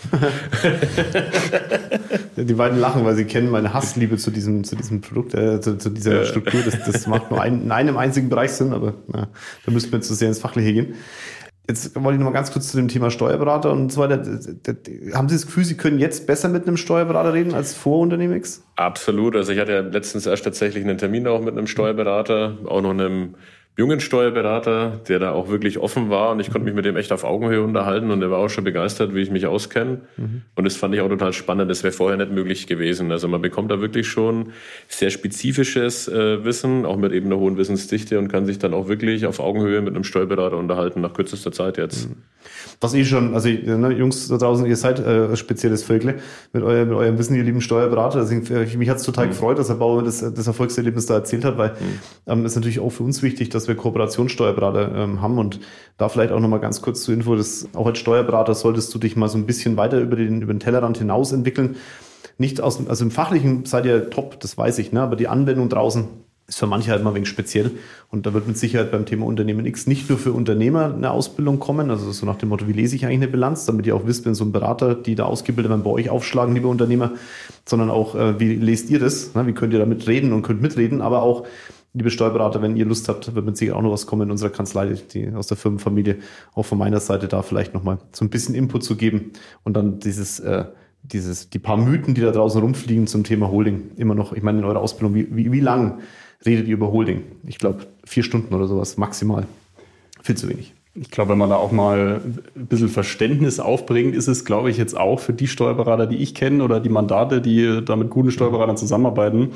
Die beiden lachen, weil sie kennen meine Hassliebe zu diesem, zu diesem Produkt, äh, zu, zu dieser ja. Struktur. Das, das macht nur ein, in einem einzigen Bereich Sinn, aber na, da müssten wir jetzt zu sehr ins Fachliche gehen. Jetzt wollte ich noch mal ganz kurz zu dem Thema Steuerberater und so weiter. Haben Sie das Gefühl, Sie können jetzt besser mit einem Steuerberater reden als vor Unternehmen X? Absolut. Also ich hatte ja letztens erst tatsächlich einen Termin auch mit einem Steuerberater, auch noch einem jungen Steuerberater, der da auch wirklich offen war und ich konnte mich mit dem echt auf Augenhöhe unterhalten und der war auch schon begeistert, wie ich mich auskenne. Mhm. Und das fand ich auch total spannend, das wäre vorher nicht möglich gewesen. Also man bekommt da wirklich schon sehr spezifisches äh, Wissen, auch mit eben einer hohen Wissensdichte und kann sich dann auch wirklich auf Augenhöhe mit einem Steuerberater unterhalten, nach kürzester Zeit jetzt. Mhm. Was eh schon, also ne, Jungs da draußen, ihr seid äh, ein spezielles Völkle mit, euer, mit eurem Wissen, ihr lieben Steuerberater. Also ich, mich hat es total mhm. gefreut, dass Herr Bauer das, das Erfolgserlebnis da erzählt hat, weil es mhm. ähm, ist natürlich auch für uns wichtig, dass wir Kooperationssteuerberater ähm, haben und da vielleicht auch nochmal ganz kurz zur Info, dass auch als Steuerberater solltest du dich mal so ein bisschen weiter über den, über den Tellerrand hinaus entwickeln. Nicht aus, also im Fachlichen seid ihr top, das weiß ich, ne, aber die Anwendung draußen ist für manche halt mal ein wenig speziell und da wird mit Sicherheit beim Thema Unternehmen X nicht nur für Unternehmer eine Ausbildung kommen, also so nach dem Motto, wie lese ich eigentlich eine Bilanz, damit ihr auch wisst, wenn so ein Berater, die da ausgebildet werden, bei euch aufschlagen, liebe Unternehmer, sondern auch, äh, wie lest ihr das, ne? Wie könnt ihr damit reden und könnt mitreden, aber auch, liebe Steuerberater, wenn ihr Lust habt, wird mit Sicherheit auch noch was kommen in unserer Kanzlei, die aus der Firmenfamilie, auch von meiner Seite da vielleicht nochmal so ein bisschen Input zu geben und dann dieses, äh, dieses, die paar Mythen, die da draußen rumfliegen zum Thema Holding, immer noch, ich meine in eurer Ausbildung, wie, wie, wie lang redet ihr über Holding? Ich glaube, vier Stunden oder sowas maximal. Viel zu wenig. Ich glaube, wenn man da auch mal ein bisschen Verständnis aufbringt, ist es, glaube ich, jetzt auch für die Steuerberater, die ich kenne oder die Mandate, die da mit guten Steuerberatern zusammenarbeiten,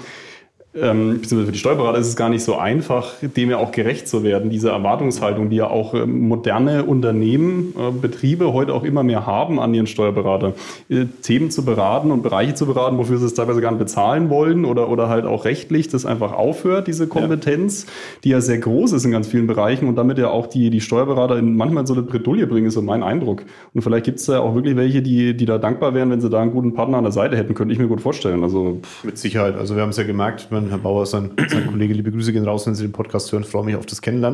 Ähm, beziehungsweise für die Steuerberater ist es gar nicht so einfach, dem ja auch gerecht zu werden. Diese Erwartungshaltung, die ja auch äh, moderne Unternehmen, äh, Betriebe heute auch immer mehr haben an ihren Steuerberater. Äh, Themen zu beraten und Bereiche zu beraten, wofür sie es teilweise gar nicht bezahlen wollen oder, oder halt auch rechtlich, das einfach aufhört, diese Kompetenz, ja. die ja sehr groß ist in ganz vielen Bereichen und damit ja auch die, die Steuerberater in manchmal so eine Bredouille bringen, ist so mein Eindruck. Und vielleicht gibt es da auch wirklich welche, die, die da dankbar wären, wenn sie da einen guten Partner an der Seite hätten, könnte ich mir gut vorstellen. Also mit Sicherheit. Also wir haben es ja gemerkt, wenn Herr Bauer, sein, sein Kollege, liebe Grüße gehen raus, wenn Sie den Podcast hören, freue mich auf das Kennenlernen.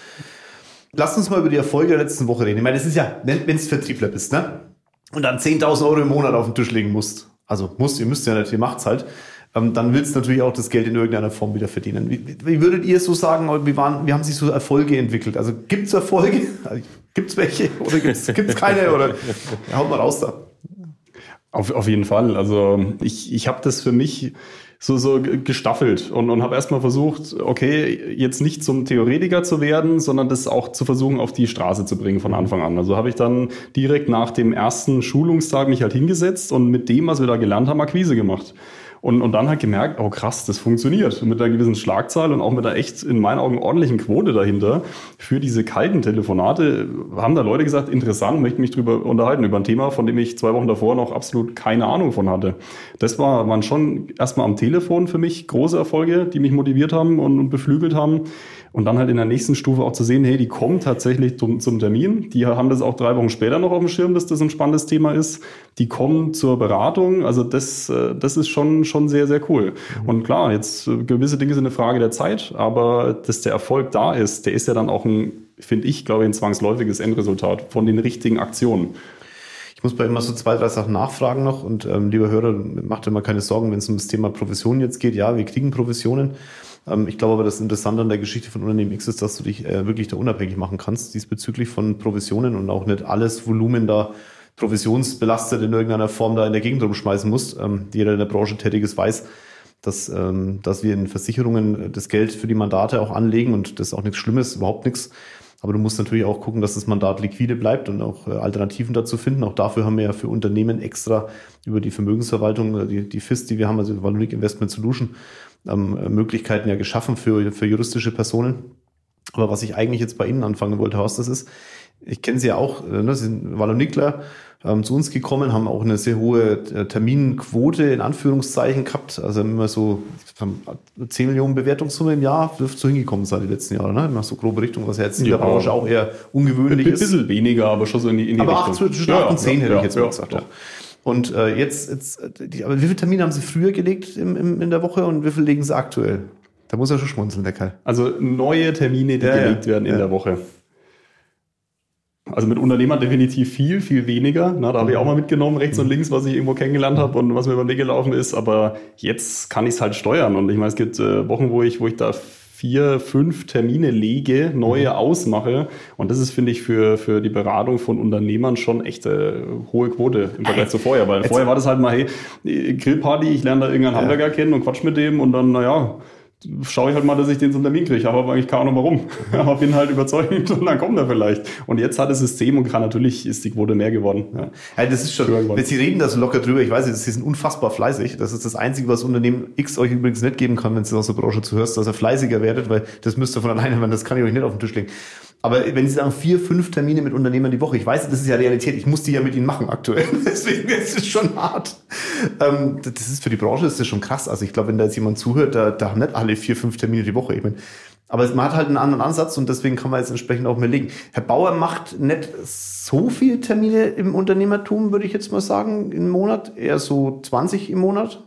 Lasst uns mal über die Erfolge der letzten Woche reden. Ich meine, das ist ja, wenn du Vertriebler bist, ne? Und dann zehntausend Euro im Monat auf den Tisch legen musst, also musst, ihr müsst ja nicht, ihr macht's halt, ähm, dann willst du natürlich auch das Geld in irgendeiner Form wieder verdienen. Wie, wie würdet ihr so sagen, wie, waren, wie haben sich so Erfolge entwickelt? Also gibt's Erfolge? Gibt's welche? Oder gibt's, gibt's keine? Oder ja, haut mal raus da. Auf, auf jeden Fall. Also ich, ich habe das für mich so, so gestaffelt und, und habe erstmal versucht, okay, jetzt nicht zum Theoretiker zu werden, sondern das auch zu versuchen, auf die Straße zu bringen von Anfang an. Also habe ich dann direkt nach dem ersten Schulungstag mich halt hingesetzt und mit dem, was wir da gelernt haben, Akquise gemacht. Und, und dann halt gemerkt, oh krass, das funktioniert. Mit einer gewissen Schlagzahl und auch mit einer echt, in meinen Augen, ordentlichen Quote dahinter. Für diese kalten Telefonate haben da Leute gesagt, interessant, möchte mich drüber unterhalten, über ein Thema, von dem ich zwei Wochen davor noch absolut keine Ahnung von hatte. Das war, waren schon erstmal am Telefon für mich große Erfolge, die mich motiviert haben und, und beflügelt haben. Und dann halt in der nächsten Stufe auch zu sehen, hey, die kommen tatsächlich zum, zum Termin. Die haben das auch drei Wochen später noch auf dem Schirm, dass das ein spannendes Thema ist. Die kommen zur Beratung. Also das, das ist schon, schon sehr, sehr cool. Mhm. Und klar, jetzt gewisse Dinge sind eine Frage der Zeit, aber dass der Erfolg da ist, der ist ja dann auch ein, finde ich, glaube ich, ein zwangsläufiges Endresultat von den richtigen Aktionen. Ich muss bei immer so zwei, drei Sachen nachfragen noch. Und ähm, lieber Hörer, macht dir mal keine Sorgen, wenn es um das Thema Provisionen jetzt geht. Ja, wir kriegen Provisionen. Ich glaube aber, das Interessante an der Geschichte von Unternehmen X ist, dass du dich äh, wirklich da unabhängig machen kannst, diesbezüglich von Provisionen und auch nicht alles Volumen da provisionsbelastet in irgendeiner Form da in der Gegend rumschmeißen musst. Ähm, jeder, der in der Branche tätig ist, weiß, dass, ähm, dass wir in Versicherungen das Geld für die Mandate auch anlegen und das ist auch nichts Schlimmes, überhaupt nichts. Aber du musst natürlich auch gucken, dass das Mandat liquide bleibt und auch Alternativen dazu finden. Auch dafür haben wir ja für Unternehmen extra über die Vermögensverwaltung, die, die F I S, die wir haben, also Valonic Investment Solution, ähm, Möglichkeiten ja geschaffen für, für juristische Personen. Aber was ich eigentlich jetzt bei Ihnen anfangen wollte, Horst, das ist, ich kenne Sie ja auch, ne, Sie sind Valonicler, ähm, zu uns gekommen, haben auch eine sehr hohe Terminquote in Anführungszeichen gehabt, also immer so zehn Millionen Bewertungssumme im Jahr, dürfte so hingekommen sein die letzten Jahre, ne? Immer so grobe Richtung, was ja jetzt in ja, der Branche auch eher ungewöhnlich ist. Ein bisschen weniger, aber schon so in die, in die aber Richtung. Aber zwischen acht und zehn ja, hätte ja, ich jetzt ja, mal gesagt. ja. Ja. Und äh, jetzt, jetzt die, aber wie viele Termine haben Sie früher gelegt im, im, in der Woche und wie viele legen Sie aktuell? Da muss er schon schmunzeln, der Kerl. Also neue Termine, die ja, gelegt ja. werden in ja. der Woche. Also mit Unternehmern definitiv viel, viel weniger. Na, da habe ich auch mal mitgenommen, rechts und links, was ich irgendwo kennengelernt habe und was mir über den Weg gelaufen ist. Aber jetzt kann ich es halt steuern. Und ich meine, es gibt äh, Wochen, wo ich, wo ich da vier, fünf Termine lege, neue mhm. ausmache. Und das ist, finde ich, für, für die Beratung von Unternehmern schon echt äh, hohe Quote im Vergleich zu vorher. Weil jetzt vorher war das halt mal, hey, Grillparty, ich lerne da irgendeinen ja. Handwerker kennen und quatsch mit dem und dann, naja, schaue ich halt mal, dass ich den zum Termin kriege. Aber eigentlich keine Ahnung warum. Aber bin halt überzeugend und dann kommt er vielleicht. Und jetzt hat das System und kann natürlich, ist die Quote mehr geworden. Ja, ja das ist schon, wenn Sie reden da so locker drüber, ich weiß nicht, Sie sind unfassbar fleißig. Das ist das Einzige, was Unternehmen X euch übrigens nicht geben kann, wenn Sie aus der Branche zuhörst, dass ihr fleißiger werdet, weil das müsst ihr von alleine machen, das kann ich euch nicht auf den Tisch legen. Aber wenn Sie sagen, vier, fünf Termine mit Unternehmern die Woche, ich weiß, das ist ja Realität, ich muss die ja mit Ihnen machen aktuell, deswegen ist es schon hart. Ähm, das ist für die Branche ist das schon krass. Also ich glaube, wenn da jetzt jemand zuhört, da, da haben nicht alle vier, fünf Termine die Woche. Ich meine, aber man hat halt einen anderen Ansatz und deswegen kann man jetzt entsprechend auch mehr legen. Herr Bauer macht nicht so viele Termine im Unternehmertum, würde ich jetzt mal sagen, im Monat, eher so zwanzig im Monat.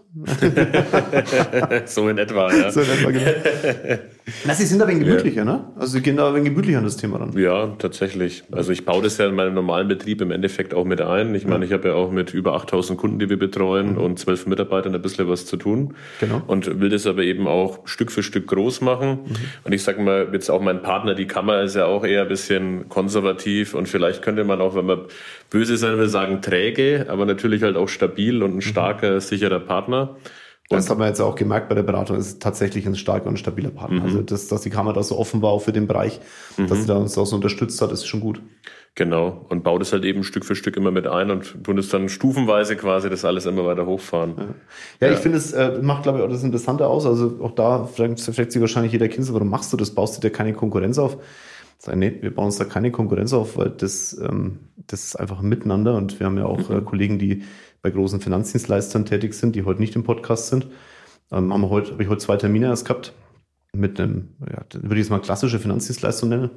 So in etwa, ja. So in etwa, genau. Na, Sie sind da ein wenig gemütlicher, ja. ne? Also Sie gehen da ein wenig gemütlicher an das Thema ran. Ja, tatsächlich. Also ich baue das ja in meinem normalen Betrieb im Endeffekt auch mit ein. Ich meine, ich habe ja auch mit über achttausend Kunden, die wir betreuen mhm. und zwölf Mitarbeitern ein bisschen was zu tun. Genau. Und will das aber eben auch Stück für Stück groß machen. Mhm. Und ich sage mal, jetzt auch mein Partner, die Kammer ist ja auch eher ein bisschen konservativ und vielleicht könnte man auch, wenn man böse sein will, sagen träge, aber natürlich halt auch stabil und ein starker, mhm. sicherer Partner. Das und haben wir jetzt auch gemerkt bei der Beratung, ist tatsächlich ein starker und stabiler Partner. Mhm. Also, dass, dass die Kammer da so offen war auch für den Bereich, mhm. dass sie da uns auch so unterstützt hat, ist schon gut. Genau. Und baut es halt eben Stück für Stück immer mit ein und tun es dann stufenweise quasi das alles immer weiter hochfahren. Ja, ja, ja. Ich finde, es äh, macht, glaube ich, auch das Interessante aus. Also auch da fragt, fragt sich wahrscheinlich jeder Kind, warum machst du das? Baust du dir keine Konkurrenz auf? Sagen, nee, wir bauen uns da keine Konkurrenz auf, weil das, ähm, das ist einfach ein Miteinander und wir haben ja auch mhm. äh, Kollegen, die bei großen Finanzdienstleistern tätig sind, die heute nicht im Podcast sind. Ähm, haben wir heute, habe ich heute zwei Termine erst gehabt mit einem, ja, würde ich es mal klassische Finanzdienstleistung nennen.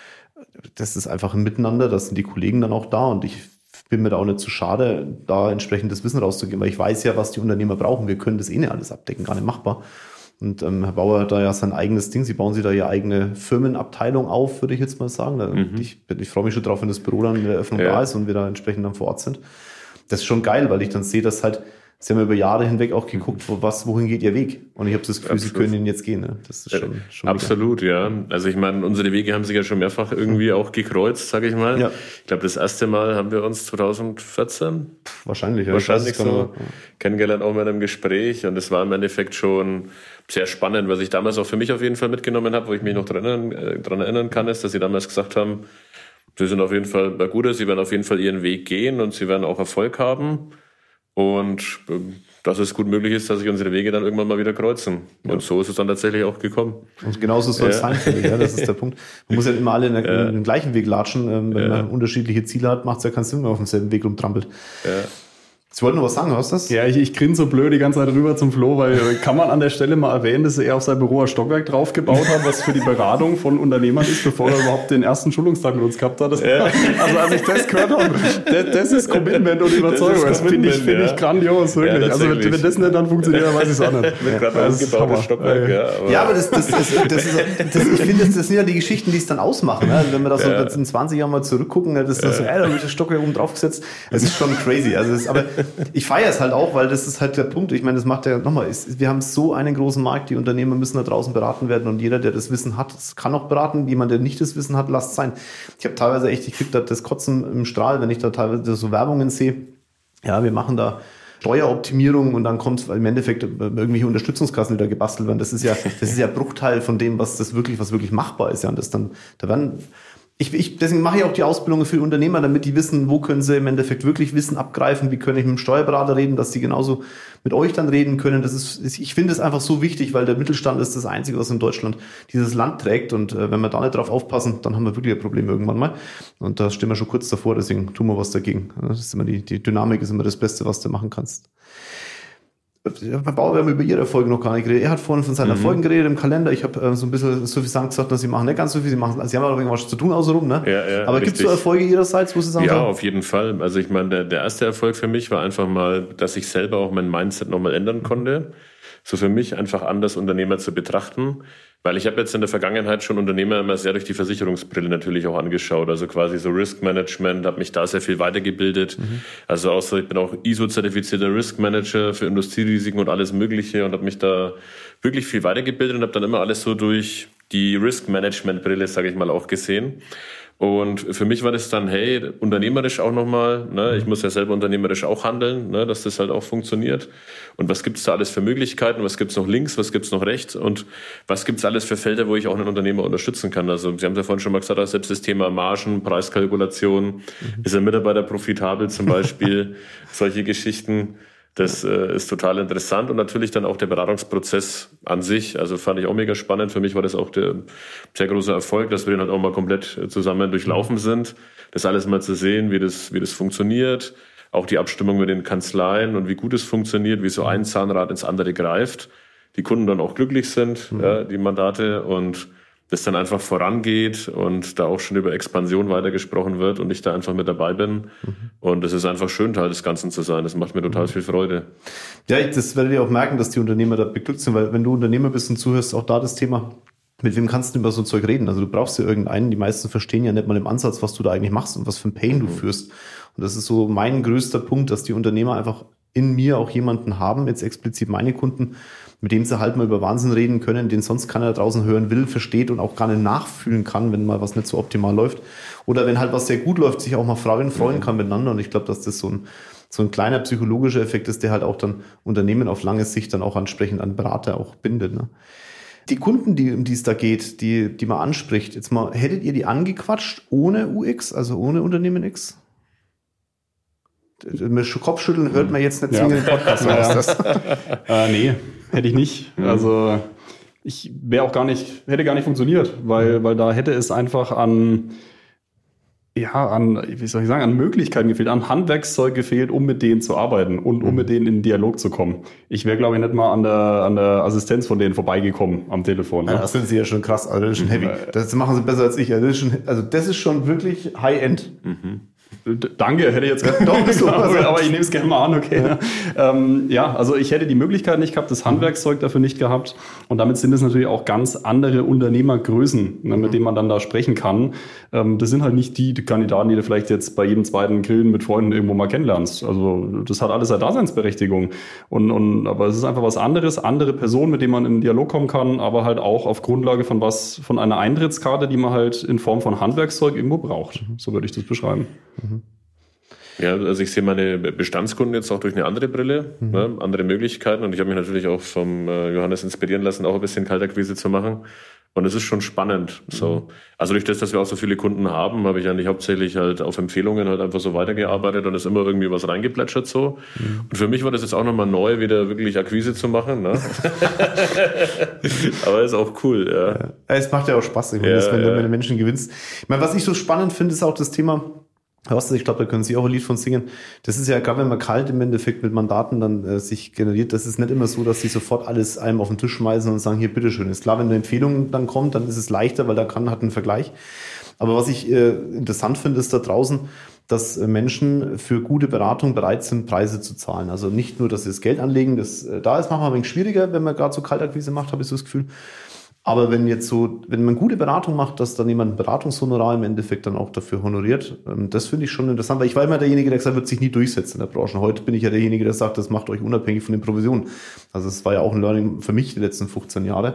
Das ist einfach ein Miteinander, da sind die Kollegen dann auch da und ich bin mir da auch nicht zu schade, da entsprechend das Wissen rauszugeben, weil ich weiß ja, was die Unternehmer brauchen. Wir können das eh nicht alles abdecken, gar nicht machbar. Und ähm, Herr Bauer hat da ja sein eigenes Ding. Sie bauen sich da ja eigene Firmenabteilung auf, würde ich jetzt mal sagen. Da, mhm. Ich, ich freue mich schon drauf, wenn das Büro dann in der Eröffnung ja. da ist und wir da entsprechend dann vor Ort sind. Das ist schon geil, weil ich dann sehe, dass halt, Sie haben über Jahre hinweg auch geguckt, wo, was, wohin geht Ihr Weg? Und ich habe das Gefühl, Absolut. Sie können ihn jetzt gehen. Ne? Das ist schon, schon Absolut, mega. Ja. Also ich meine, unsere Wege haben sich ja schon mehrfach irgendwie auch gekreuzt, sage ich mal. Ja. Ich glaube, das erste Mal haben wir uns zwanzig vierzehn wahrscheinlich, ja. wahrscheinlich so ja. kennengelernt, auch mit einem Gespräch. Und es war im Endeffekt schon sehr spannend, was ich damals auch für mich auf jeden Fall mitgenommen habe, wo ich mich noch dran, äh, dran erinnern kann, ist, dass Sie damals gesagt haben, Sie sind auf jeden Fall bei Guter, Sie werden auf jeden Fall Ihren Weg gehen und Sie werden auch Erfolg haben. Und dass es gut möglich ist, dass sich unsere Wege dann irgendwann mal wieder kreuzen. Ja. Und so ist es dann tatsächlich auch gekommen. Und genauso soll es ja. sein, finde ich. Ja, das ist der Punkt. Man muss ja immer alle in, der, ja. in den gleichen Weg latschen. Wenn ja. man unterschiedliche Ziele hat, macht es ja keinen Sinn, wenn man auf demselben Weg rumtrampelt. Ja. Sie wollten noch was sagen, hörst du das? Ja, ich, ich grinse so blöd die ganze Zeit rüber zum Flo, weil kann man an der Stelle mal erwähnen, dass er auf sein Büro ein Stockwerk draufgebaut hat, was für die Beratung von Unternehmern ist, bevor er überhaupt den ersten Schulungstag mit uns gehabt hat. Das, ja. Also als ich das gehört habe, das, das ist Commitment und Überzeugung. Das, das finde ich, find ja. ich grandios, wirklich. Ja, also wenn, wenn das nicht dann funktioniert, dann weiß ich es auch nicht. Mit gerade ja, ausgebautes Stockwerk, ja. Aber, ja, aber das, das, das, das, ist, das, ich finde, das, das sind ja die Geschichten, die es dann ausmachen. Ne? Wenn wir da so ja. in zwanzig Jahren mal zurückgucken, das ist ja. so, ey, da habe ich das Stockwerk oben draufgesetzt. Das ist schon crazy. Also das, aber ich feiere es halt auch, weil das ist halt der Punkt. Ich meine, das macht ja nochmal, wir haben so einen großen Markt, die Unternehmer müssen da draußen beraten werden und jeder, der das Wissen hat, kann auch beraten. Jemand, der nicht das Wissen hat, lasst es sein. Ich habe teilweise echt, ich kriege da das Kotzen im Strahl, wenn ich da teilweise so Werbungen sehe. Ja, wir machen da Steueroptimierung und dann kommt im Endeffekt irgendwelche Unterstützungskassen, die da gebastelt werden. Das ist ja, das ist ja Bruchteil von dem, was das wirklich, was wirklich machbar ist. Ja, und das dann, da werden, ich, ich, deswegen mache ich auch die Ausbildung für Unternehmer, damit die wissen, wo können sie im Endeffekt wirklich Wissen abgreifen, wie kann ich mit dem Steuerberater reden, dass sie genauso mit euch dann reden können. Das ist, ich finde es einfach so wichtig, weil der Mittelstand ist das Einzige, was in Deutschland dieses Land trägt. Und äh, wenn wir da nicht drauf aufpassen, dann haben wir wirklich ein Problem irgendwann mal. Und da stehen wir schon kurz davor, deswegen tun wir was dagegen. Das ist immer die, die Dynamik ist immer das Beste, was du machen kannst. Herr Bauer, wir haben über Ihre Erfolge noch gar nicht geredet. Er hat vorhin von seinen mhm. Erfolgen geredet im Kalender. Ich habe äh, so ein bisschen suffisant gesagt, dass Sie machen nicht ganz so viel. Sie machen, also Sie haben aber irgendwas zu tun außenrum, ne? Ja, ja, aber gibt es so Erfolge Ihrerseits, wo Sie sagen? Ja, auf jeden Fall. Also ich meine, der, der erste Erfolg für mich war einfach mal, dass ich selber auch mein Mindset nochmal ändern konnte. So für mich einfach anders Unternehmer zu betrachten. Weil ich habe jetzt in der Vergangenheit schon Unternehmer immer sehr durch die Versicherungsbrille natürlich auch angeschaut. Also quasi so Risk Management, habe mich da sehr viel weitergebildet. Mhm. Also auch so, ich bin auch I S O-zertifizierter Risk Manager für Industrierisiken und alles Mögliche und habe mich da wirklich viel weitergebildet und habe dann immer alles so durch die Risk Management Brille, sage ich mal, auch gesehen. Und für mich war das dann, hey, unternehmerisch auch nochmal, ne? Ich muss ja selber unternehmerisch auch handeln, ne? Dass das halt auch funktioniert. Und was gibt's da alles für Möglichkeiten? Was gibt's noch links? Was gibt's noch rechts? Und was gibt's alles für Felder, wo ich auch einen Unternehmer unterstützen kann? Also Sie haben ja vorhin schon mal gesagt, also selbst das Thema Margen, Preiskalkulation, mhm. ist ein Mitarbeiter profitabel zum Beispiel, solche Geschichten. Das äh, ist total interessant und natürlich dann auch der Beratungsprozess an sich. Also fand ich auch mega spannend. Für mich war das auch der sehr große Erfolg, dass wir den halt auch mal komplett zusammen durchlaufen sind. Das alles mal zu sehen, wie das, wie das funktioniert. Auch die Abstimmung mit den Kanzleien und wie gut es funktioniert, wie so ein Zahnrad ins andere greift. Die Kunden dann auch glücklich sind, mhm. ja, die Mandate und das dann einfach vorangeht und da auch schon über Expansion weitergesprochen wird und ich da einfach mit dabei bin. Mhm. Und es ist einfach schön, Teil des Ganzen zu sein. Das macht mir total viel Freude. Ja, ich, das werdet ihr auch merken, dass die Unternehmer da beglückt sind, weil wenn du Unternehmer bist und zuhörst, auch da das Thema, mit wem kannst du über so Zeug reden? Also du brauchst ja irgendeinen, die meisten verstehen ja nicht mal im Ansatz, was du da eigentlich machst und was für ein Pain mhm. du führst. Und das ist so mein größter Punkt, dass die Unternehmer einfach in mir auch jemanden haben, jetzt explizit meine Kunden, mit dem sie halt mal über Wahnsinn reden können, den sonst keiner da draußen hören will, versteht und auch gar nicht nachfühlen kann, wenn mal was nicht so optimal läuft. Oder wenn halt was sehr gut läuft, sich auch mal freuen, freuen kann miteinander. Und ich glaube, dass das so ein, so ein kleiner psychologischer Effekt ist, der halt auch dann Unternehmen auf lange Sicht dann auch entsprechend an Berater auch bindet. Ne? Die Kunden, die, um die es da geht, die, die man anspricht, jetzt mal, hättet ihr die angequatscht ohne U X, also ohne Unternehmen X? Mit Kopfschütteln hört man jetzt nicht zwingend ja. den Podcast ja. aus. Das. äh, nee, hätte ich nicht. Mhm. Also ich wäre auch gar nicht, hätte gar nicht funktioniert, weil, weil da hätte es einfach an, ja, an, wie soll ich sagen, an Möglichkeiten gefehlt, an Handwerkszeug gefehlt, um mit denen zu arbeiten und um mhm. mit denen in den Dialog zu kommen. Ich wäre, glaube ich, nicht mal an der, an der Assistenz von denen vorbeigekommen am Telefon. Ne? Ja, das sind sie ja schon krass, also das ist schon heavy. Das machen sie besser als ich. Also das ist schon, also das ist schon wirklich High-End. Mhm. Danke, hätte ich jetzt doch so, aber ich nehme es gerne mal an, okay. Ja. Ähm, ja, also ich hätte die Möglichkeit nicht gehabt, das Handwerkszeug dafür nicht gehabt und damit sind es natürlich auch ganz andere Unternehmergrößen, ne, mit denen man dann da sprechen kann. Ähm, das sind halt nicht die, die Kandidaten, die du vielleicht jetzt bei jedem zweiten Grillen mit Freunden irgendwo mal kennenlernst. Also das hat alles eine Daseinsberechtigung und, und aber es ist einfach was anderes, andere Personen, mit denen man in den Dialog kommen kann, aber halt auch auf Grundlage von was, von einer Eintrittskarte, die man halt in Form von Handwerkszeug irgendwo braucht. So würde ich das beschreiben. Mhm. Ja, also ich sehe meine Bestandskunden jetzt auch durch eine andere Brille, mhm. ne, andere Möglichkeiten und ich habe mich natürlich auch vom äh, Johannes inspirieren lassen, auch ein bisschen Kaltakquise zu machen und es ist schon spannend. Mhm. So, also durch das, dass wir auch so viele Kunden haben, habe ich eigentlich hauptsächlich halt auf Empfehlungen halt einfach so weitergearbeitet und ist immer irgendwie was reingeplätschert so. Mhm. Und für mich war das jetzt auch nochmal neu, wieder wirklich Akquise zu machen. Ne? Aber ist auch cool. Ja. Ja. Es macht ja auch Spaß, ich meine, ja, wenn ja. du mit den Menschen gewinnst. Ich meine, was ich so spannend finde, ist auch das Thema. Ich glaube, da können Sie auch ein Lied von singen. Das ist ja, gerade wenn man kalt im Endeffekt mit Mandaten dann äh, sich generiert, das ist nicht immer so, dass Sie sofort alles einem auf den Tisch schmeißen und sagen, hier, bitteschön. Ist klar, wenn eine Empfehlung dann kommt, dann ist es leichter, weil da kann, hat einen Vergleich. Aber was ich äh, interessant finde, ist da draußen, dass äh, Menschen für gute Beratung bereit sind, Preise zu zahlen. Also nicht nur, dass sie das Geld anlegen, das äh, da ist manchmal ein wenig schwieriger, wenn man gerade so Kaltakquise macht, habe ich so das Gefühl. Aber wenn jetzt so, wenn man gute Beratung macht, dass dann jemand ein Beratungshonorar im Endeffekt dann auch dafür honoriert, das finde ich schon interessant, weil ich war immer derjenige, der gesagt hat, wird sich nie durchsetzen in der Branche. Heute bin ich ja derjenige, der sagt, das macht euch unabhängig von den Provisionen. Also es war ja auch ein Learning für mich die letzten fünfzehn Jahre.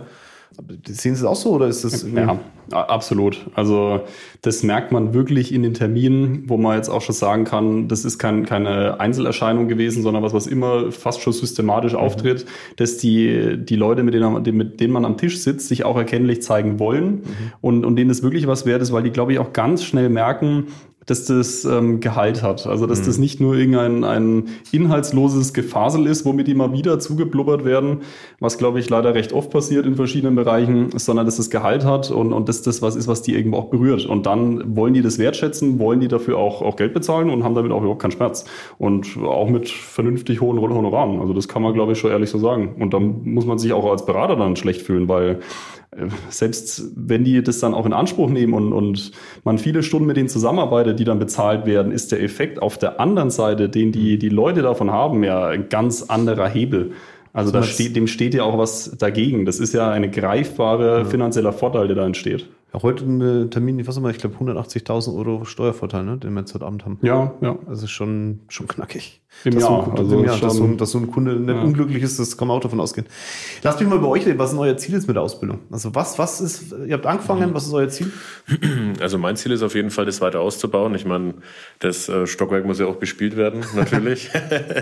Sehen Sie es auch so oder ist das? Ja, absolut. Also das merkt man wirklich in den Terminen, wo man jetzt auch schon sagen kann, das ist kein, keine Einzelerscheinung gewesen, sondern was, was immer fast schon systematisch mhm. auftritt, dass die, die Leute, mit denen, mit denen man am Tisch sitzt, sich auch erkennlich zeigen wollen mhm. und, und denen das wirklich was wert ist, weil die, glaube ich, auch ganz schnell merken, dass das ähm, Gehalt hat. Also dass mhm. das nicht nur irgendein ein inhaltsloses Gefasel ist, womit die mal wieder zugeblubbert werden, was, glaube ich, leider recht oft passiert in verschiedenen Bereichen, sondern dass das Gehalt hat und, und dass das was ist, was die irgendwo auch berührt. Und dann wollen die das wertschätzen, wollen die dafür auch, auch Geld bezahlen und haben damit auch überhaupt keinen Schmerz. Und auch mit vernünftig hohen Honoraren. Also das kann man, glaube ich, schon ehrlich so sagen. Und dann muss man sich auch als Berater dann schlecht fühlen, weil selbst wenn die das dann auch in Anspruch nehmen und, und man viele Stunden mit denen zusammenarbeitet, die dann bezahlt werden, ist der Effekt auf der anderen Seite, den die, die Leute davon haben, ja ein ganz anderer Hebel. Also da steht, dem steht ja auch was dagegen. Das ist ja ein greifbarer ja. finanzieller Vorteil, der da entsteht. Ja, heute ein Termin, ich weiß nicht mal, ich glaube hundertachtzigtausend Euro Steuervorteil, ne, den wir jetzt heute Abend haben. Ja, ja. Also schon, schon knackig. Im dass Jahr. So ein, also im Jahr schon, dass, so ein, dass so ein Kunde nicht ja. unglücklich ist, das kann man auch davon ausgehen. Lasst mich mal bei euch reden, was ist euer Ziel jetzt mit der Ausbildung? Also was, was ist, ihr habt angefangen, was ist euer Ziel? Also mein Ziel ist auf jeden Fall, das weiter auszubauen. Ich meine, das äh, Stockwerk muss ja auch bespielt werden, natürlich.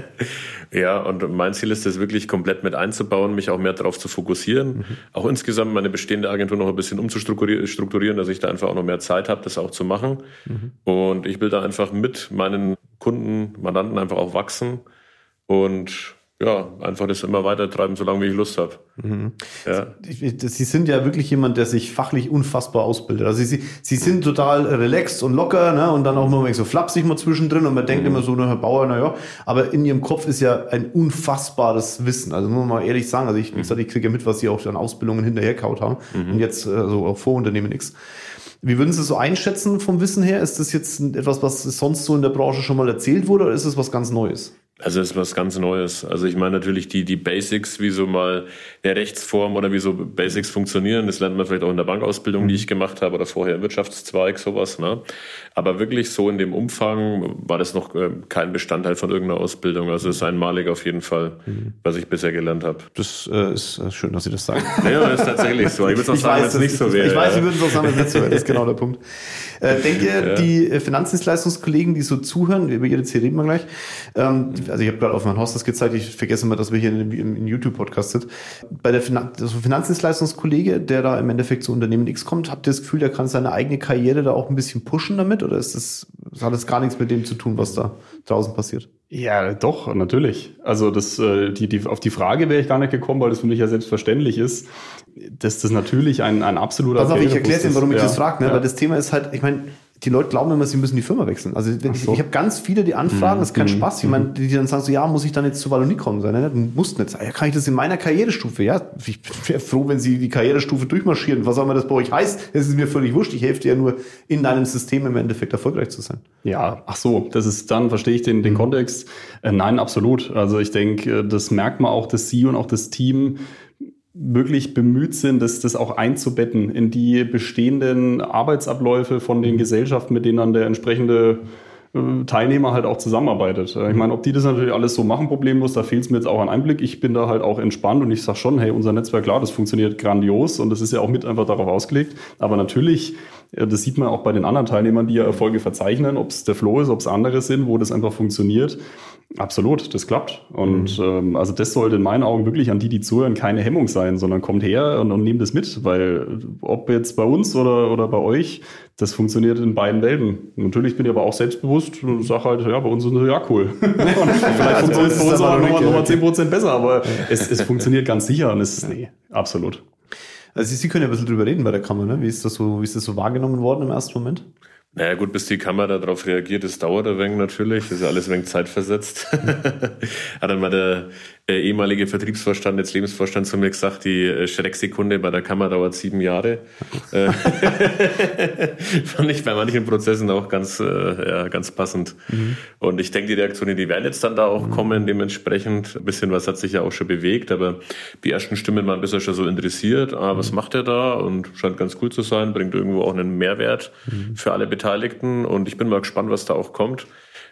Ja, und mein Ziel ist, das wirklich komplett mit einzubauen, mich auch mehr darauf zu fokussieren. Mhm. Auch insgesamt meine bestehende Agentur noch ein bisschen umzustrukturieren, dass ich da einfach auch noch mehr Zeit habe, das auch zu machen. Mhm. Und ich will da einfach mit meinen Kunden, Mandanten einfach auch wachsen und ja, einfach das immer weiter treiben, solange wie ich Lust habe. Mhm. Ja. Sie sind ja wirklich jemand, der sich fachlich unfassbar ausbildet. Also Sie, Sie sind total relaxed und locker, ne? Und dann auch mal so flapsig mal zwischendrin und man denkt mhm. immer so, na, Herr Bauer, na ja, aber in Ihrem Kopf ist ja ein unfassbares Wissen. Also muss man mal ehrlich sagen, also ich, wie gesagt, ich kriege ja mit, was Sie auch an Ausbildungen hinterherkaut haben mhm. und jetzt also auch vor Unternehmen X. Wie würden Sie es so einschätzen vom Wissen her? Ist das jetzt etwas, was sonst so in der Branche schon mal erzählt wurde, oder ist es was ganz Neues? Also es ist was ganz Neues. Also ich meine natürlich die die Basics, wie so mal eine Rechtsform oder wie so Basics funktionieren, das lernt man vielleicht auch in der Bankausbildung, die ich gemacht habe, oder vorher im Wirtschaftszweig, sowas. Ne? Aber wirklich so in dem Umfang war das noch kein Bestandteil von irgendeiner Ausbildung. Also es ist einmalig auf jeden Fall, was ich bisher gelernt habe. Das äh, ist schön, dass Sie das sagen. Ja, das ist tatsächlich so. Ich würde es auch ich sagen, wenn es nicht so wäre. Ich weiß, Sie würden es auch sagen, wenn es nicht so wäre. Das ist genau der Punkt. Äh, denkt ihr, ja. die Finanzdienstleistungskollegen, die so zuhören, über Ihre C reden wir gleich, ähm, also ich habe gerade auf mein Haus das gezeigt, ich vergesse mal, dass wir hier in einem YouTube-Podcast sind. Bei der Finan- also Finanzdienstleistungskollege, der da im Endeffekt zu Unternehmen X kommt, habt ihr das Gefühl, der kann seine eigene Karriere da auch ein bisschen pushen damit? Oder ist das, das hat das gar nichts mit dem zu tun, was da draußen passiert? Ja, doch, natürlich. Also das, die, die, auf die Frage wäre ich gar nicht gekommen, weil das für mich ja selbstverständlich ist, dass das natürlich ein, ein absoluter... Pass auf, ich erkläre Ihnen, warum ich ja. das frage, ne? Ja. Weil das Thema ist halt, ich meine, die Leute glauben immer, sie müssen die Firma wechseln. Also wenn ich, so. ich habe ganz viele, die anfragen, das ist kein mhm. Spaß. Ich meine, die dann sagen so, ja, muss ich dann jetzt zu Wallonie kommen? Sein? Du musst nicht. Ja, kann ich das in meiner Karrierestufe? Ja, ich wäre froh, wenn sie die Karrierestufe durchmarschieren. Was auch immer das bei euch heißt, das ist mir völlig wurscht. Ich helfe dir ja nur, in deinem System im Endeffekt erfolgreich zu sein. Ja, ach so, das ist, dann verstehe ich den, den mhm. Kontext. Äh, nein, absolut. Also ich denke, das merkt man auch, dass Sie und auch das Team wirklich bemüht sind, das, das auch einzubetten in die bestehenden Arbeitsabläufe von den Gesellschaften, mit denen dann der entsprechende äh, Teilnehmer halt auch zusammenarbeitet. Ich meine, ob die das natürlich alles so machen, problemlos, da fehlt es mir jetzt auch an Einblick. Ich bin da halt auch entspannt und ich sage schon, hey, unser Netzwerk, klar, das funktioniert grandios und das ist ja auch mit einfach darauf ausgelegt. Aber natürlich, das sieht man auch bei den anderen Teilnehmern, die ja Erfolge verzeichnen, ob es der Flo ist, ob es andere sind, wo das einfach funktioniert. Absolut, das klappt. Und mhm. ähm, also das sollte in meinen Augen wirklich an die, die zuhören, keine Hemmung sein, sondern kommt her und, und nehmt das mit, weil ob jetzt bei uns oder, oder bei euch, das funktioniert in beiden Welten. Natürlich bin ich aber auch selbstbewusst und sage halt, ja, bei uns ist es ja cool. Und vielleicht funktioniert es bei uns auch nochmal noch zehn Prozent besser, aber es, es funktioniert ganz sicher und es ist, nee, absolut. Also Sie können ja ein bisschen drüber reden bei der Kamera, ne? Wie ist das so, wie ist das so wahrgenommen worden im ersten Moment? Naja gut, bis die Kamera darauf reagiert, das dauert ein wenig natürlich, das ist ja alles ein wenig zeitversetzt. Hat dann mal der äh, ehemalige Vertriebsvorstand, jetzt Lebensvorstand zu mir gesagt, die äh, Schrecksekunde bei der Kamera dauert sieben Jahre. äh, fand ich bei manchen Prozessen auch ganz, äh, ja, ganz passend. Mhm. Und ich denke, die Reaktionen, die werden jetzt dann da auch mhm. kommen, dementsprechend. Ein bisschen was hat sich ja auch schon bewegt, aber die ersten Stimmen waren bisher schon so interessiert. Ah, was macht er da? Und scheint ganz cool zu sein, bringt irgendwo auch einen Mehrwert mhm. für alle Beteiligten. Und ich bin mal gespannt, was da auch kommt.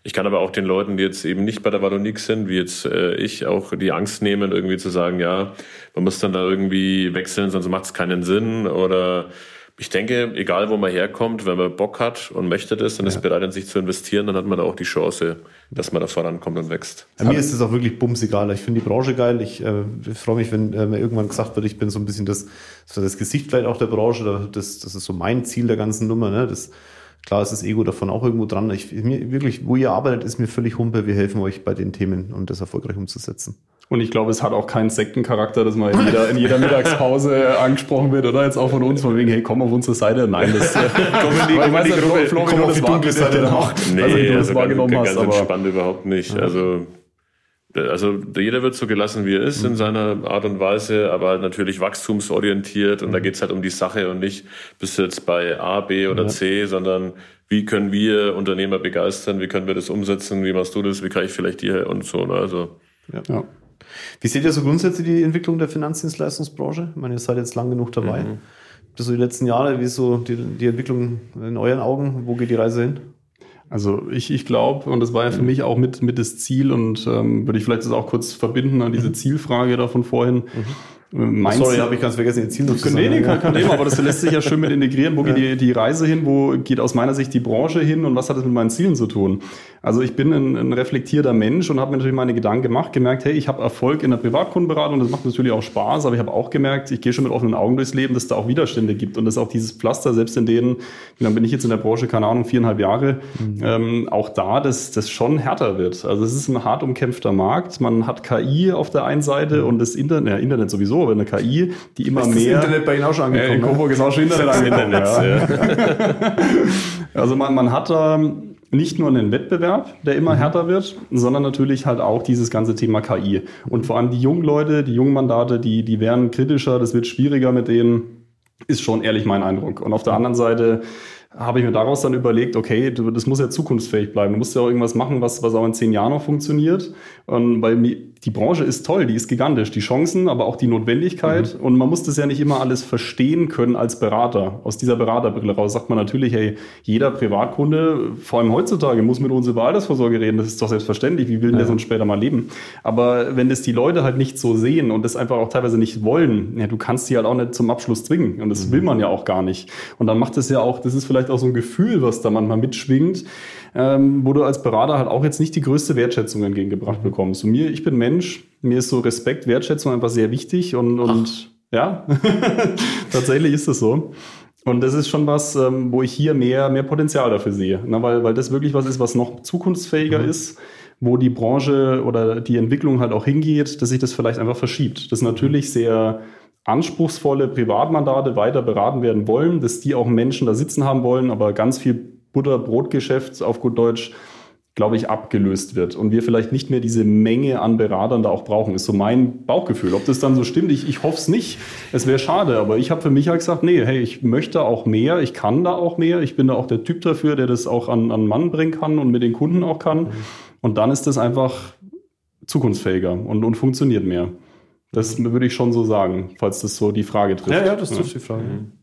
Ich kann aber auch den Leuten, die jetzt eben nicht bei der Wallonik sind, wie jetzt äh, ich, auch die Angst nehmen, irgendwie zu sagen, ja, man muss dann da irgendwie wechseln, sonst macht es keinen Sinn. Oder ich denke, egal wo man herkommt, wenn man Bock hat und möchte das und ja. ist bereit, in sich zu investieren, dann hat man da auch die Chance, dass man da vorankommt und wächst. Ja, mir ist das auch wirklich bumsegal. Ich finde die Branche geil. Ich, äh, ich freue mich, wenn äh, mir irgendwann gesagt wird, ich bin so ein bisschen das, so das Gesicht vielleicht auch der Branche. Das, das ist so mein Ziel der ganzen Nummer. Ne? Das, klar ist das Ego davon auch irgendwo dran. Ich, mir, wirklich, wo ihr arbeitet, ist mir völlig Humpe. Wir helfen euch bei den Themen, um das erfolgreich umzusetzen. Und ich glaube, es hat auch keinen Sektencharakter, dass man in jeder, in jeder Mittagspause angesprochen wird, oder jetzt auch von uns, von wegen, hey, komm auf unsere Seite. Nein, das äh, komm in die, komm in die Gruppe, Flo, komm auf die dunkle Seite noch. Nee, also, wie du das also wahrgenommen ganz, hast. ganz aber entspannt überhaupt nicht. Ja. Also, also jeder wird so gelassen, wie er ist mhm. in seiner Art und Weise, aber halt natürlich wachstumsorientiert und mhm. da geht's halt um die Sache und nicht, bist du jetzt bei A, B oder ja. C, sondern wie können wir Unternehmer begeistern, wie können wir das umsetzen, wie machst du das, wie kann ich vielleicht dir und so. Ne? Also ja. ja. Wie seht ihr so grundsätzlich die Entwicklung der Finanzdienstleistungsbranche? Ich meine, ihr seid jetzt lang genug dabei. Mhm. Das so die letzten Jahre, wie ist so die, die Entwicklung in euren Augen? Wo geht die Reise hin? Also ich, ich glaube, und das war ja für mich auch mit, mit das Ziel und ähm, würde ich vielleicht das auch kurz verbinden an diese Zielfrage da von vorhin. Mhm. Mein Sorry, habe ich ganz vergessen, ihr Ziel noch zu sagen. Nee, nee, kein, kein Thema, aber das lässt sich ja schön mit integrieren. Wo ja. geht die, die Reise hin? Wo geht aus meiner Sicht die Branche hin? Und was hat das mit meinen Zielen zu tun? Also ich bin ein, ein reflektierter Mensch und habe mir natürlich meine Gedanken gemacht, gemerkt, hey, ich habe Erfolg in der Privatkundenberatung, das macht natürlich auch Spaß, aber ich habe auch gemerkt, ich gehe schon mit offenen Augen durchs Leben, dass es da auch Widerstände gibt und dass auch dieses Pflaster, selbst in denen, dann bin ich jetzt in der Branche, keine Ahnung, viereinhalb Jahre, mhm. ähm, auch da, dass das schon härter wird. Also es ist ein hart umkämpfter Markt. Man hat K I auf der einen Seite und das Internet, ja, Internet sowieso, aber eine K I, die immer ist mehr... Das Internet bei Ihnen auch schon angekommen? Äh, in Coburg ist auch schon Internet angekommen, ja. Also man, man hat da nicht nur einen Wettbewerb, der immer härter wird, sondern natürlich halt auch dieses ganze Thema K I. Und vor allem die jungen Leute, die jungen Mandate, die, die werden kritischer, das wird schwieriger mit denen, ist schon ehrlich mein Eindruck. Und auf der anderen Seite habe ich mir daraus dann überlegt, okay, du, das muss ja zukunftsfähig bleiben. Du musst ja auch irgendwas machen, was, was auch in zehn Jahren noch funktioniert. Und weil die Branche ist toll, die ist gigantisch. Die Chancen, aber auch die Notwendigkeit. Mhm. Und man muss das ja nicht immer alles verstehen können als Berater. Aus dieser Beraterbrille raus sagt man natürlich, hey, jeder Privatkunde, vor allem heutzutage, muss mit uns über Altersvorsorge reden. Das ist doch selbstverständlich. Wie will denn der sonst später mal leben? Aber wenn das die Leute halt nicht so sehen und das einfach auch teilweise nicht wollen, ja, du kannst die halt auch nicht zum Abschluss zwingen. Und das mhm. will man ja auch gar nicht. Und dann macht es ja auch, das ist vielleicht auch so ein Gefühl, was da manchmal mitschwingt, ähm, wo du als Berater halt auch jetzt nicht die größte Wertschätzung entgegengebracht bekommst. Und mir, ich bin Mensch, mir ist so Respekt, Wertschätzung einfach sehr wichtig und, und ja, tatsächlich ist das so. Und das ist schon was, ähm, wo ich hier mehr, mehr Potenzial dafür sehe, ne? weil, weil das wirklich was ist, was noch zukunftsfähiger mhm. ist, wo die Branche oder die Entwicklung halt auch hingeht, dass sich das vielleicht einfach verschiebt. Das ist natürlich sehr anspruchsvolle Privatmandate weiter beraten werden wollen, dass die auch Menschen da sitzen haben wollen, aber ganz viel Butter-Brot-Geschäft auf gut Deutsch, glaube ich, abgelöst wird und wir vielleicht nicht mehr diese Menge an Beratern da auch brauchen, ist so mein Bauchgefühl. Ob das dann so stimmt, ich, ich hoffe es nicht. Es wäre schade, aber ich habe für mich halt gesagt, nee, hey, ich möchte auch mehr, ich kann da auch mehr, ich bin da auch der Typ dafür, der das auch an, an Mann bringen kann und mit den Kunden auch kann. Mhm. Und dann ist das einfach zukunftsfähiger und, und funktioniert mehr. Das würde ich schon so sagen, falls das so die Frage trifft. Ja, ja, das trifft ja. die Frage.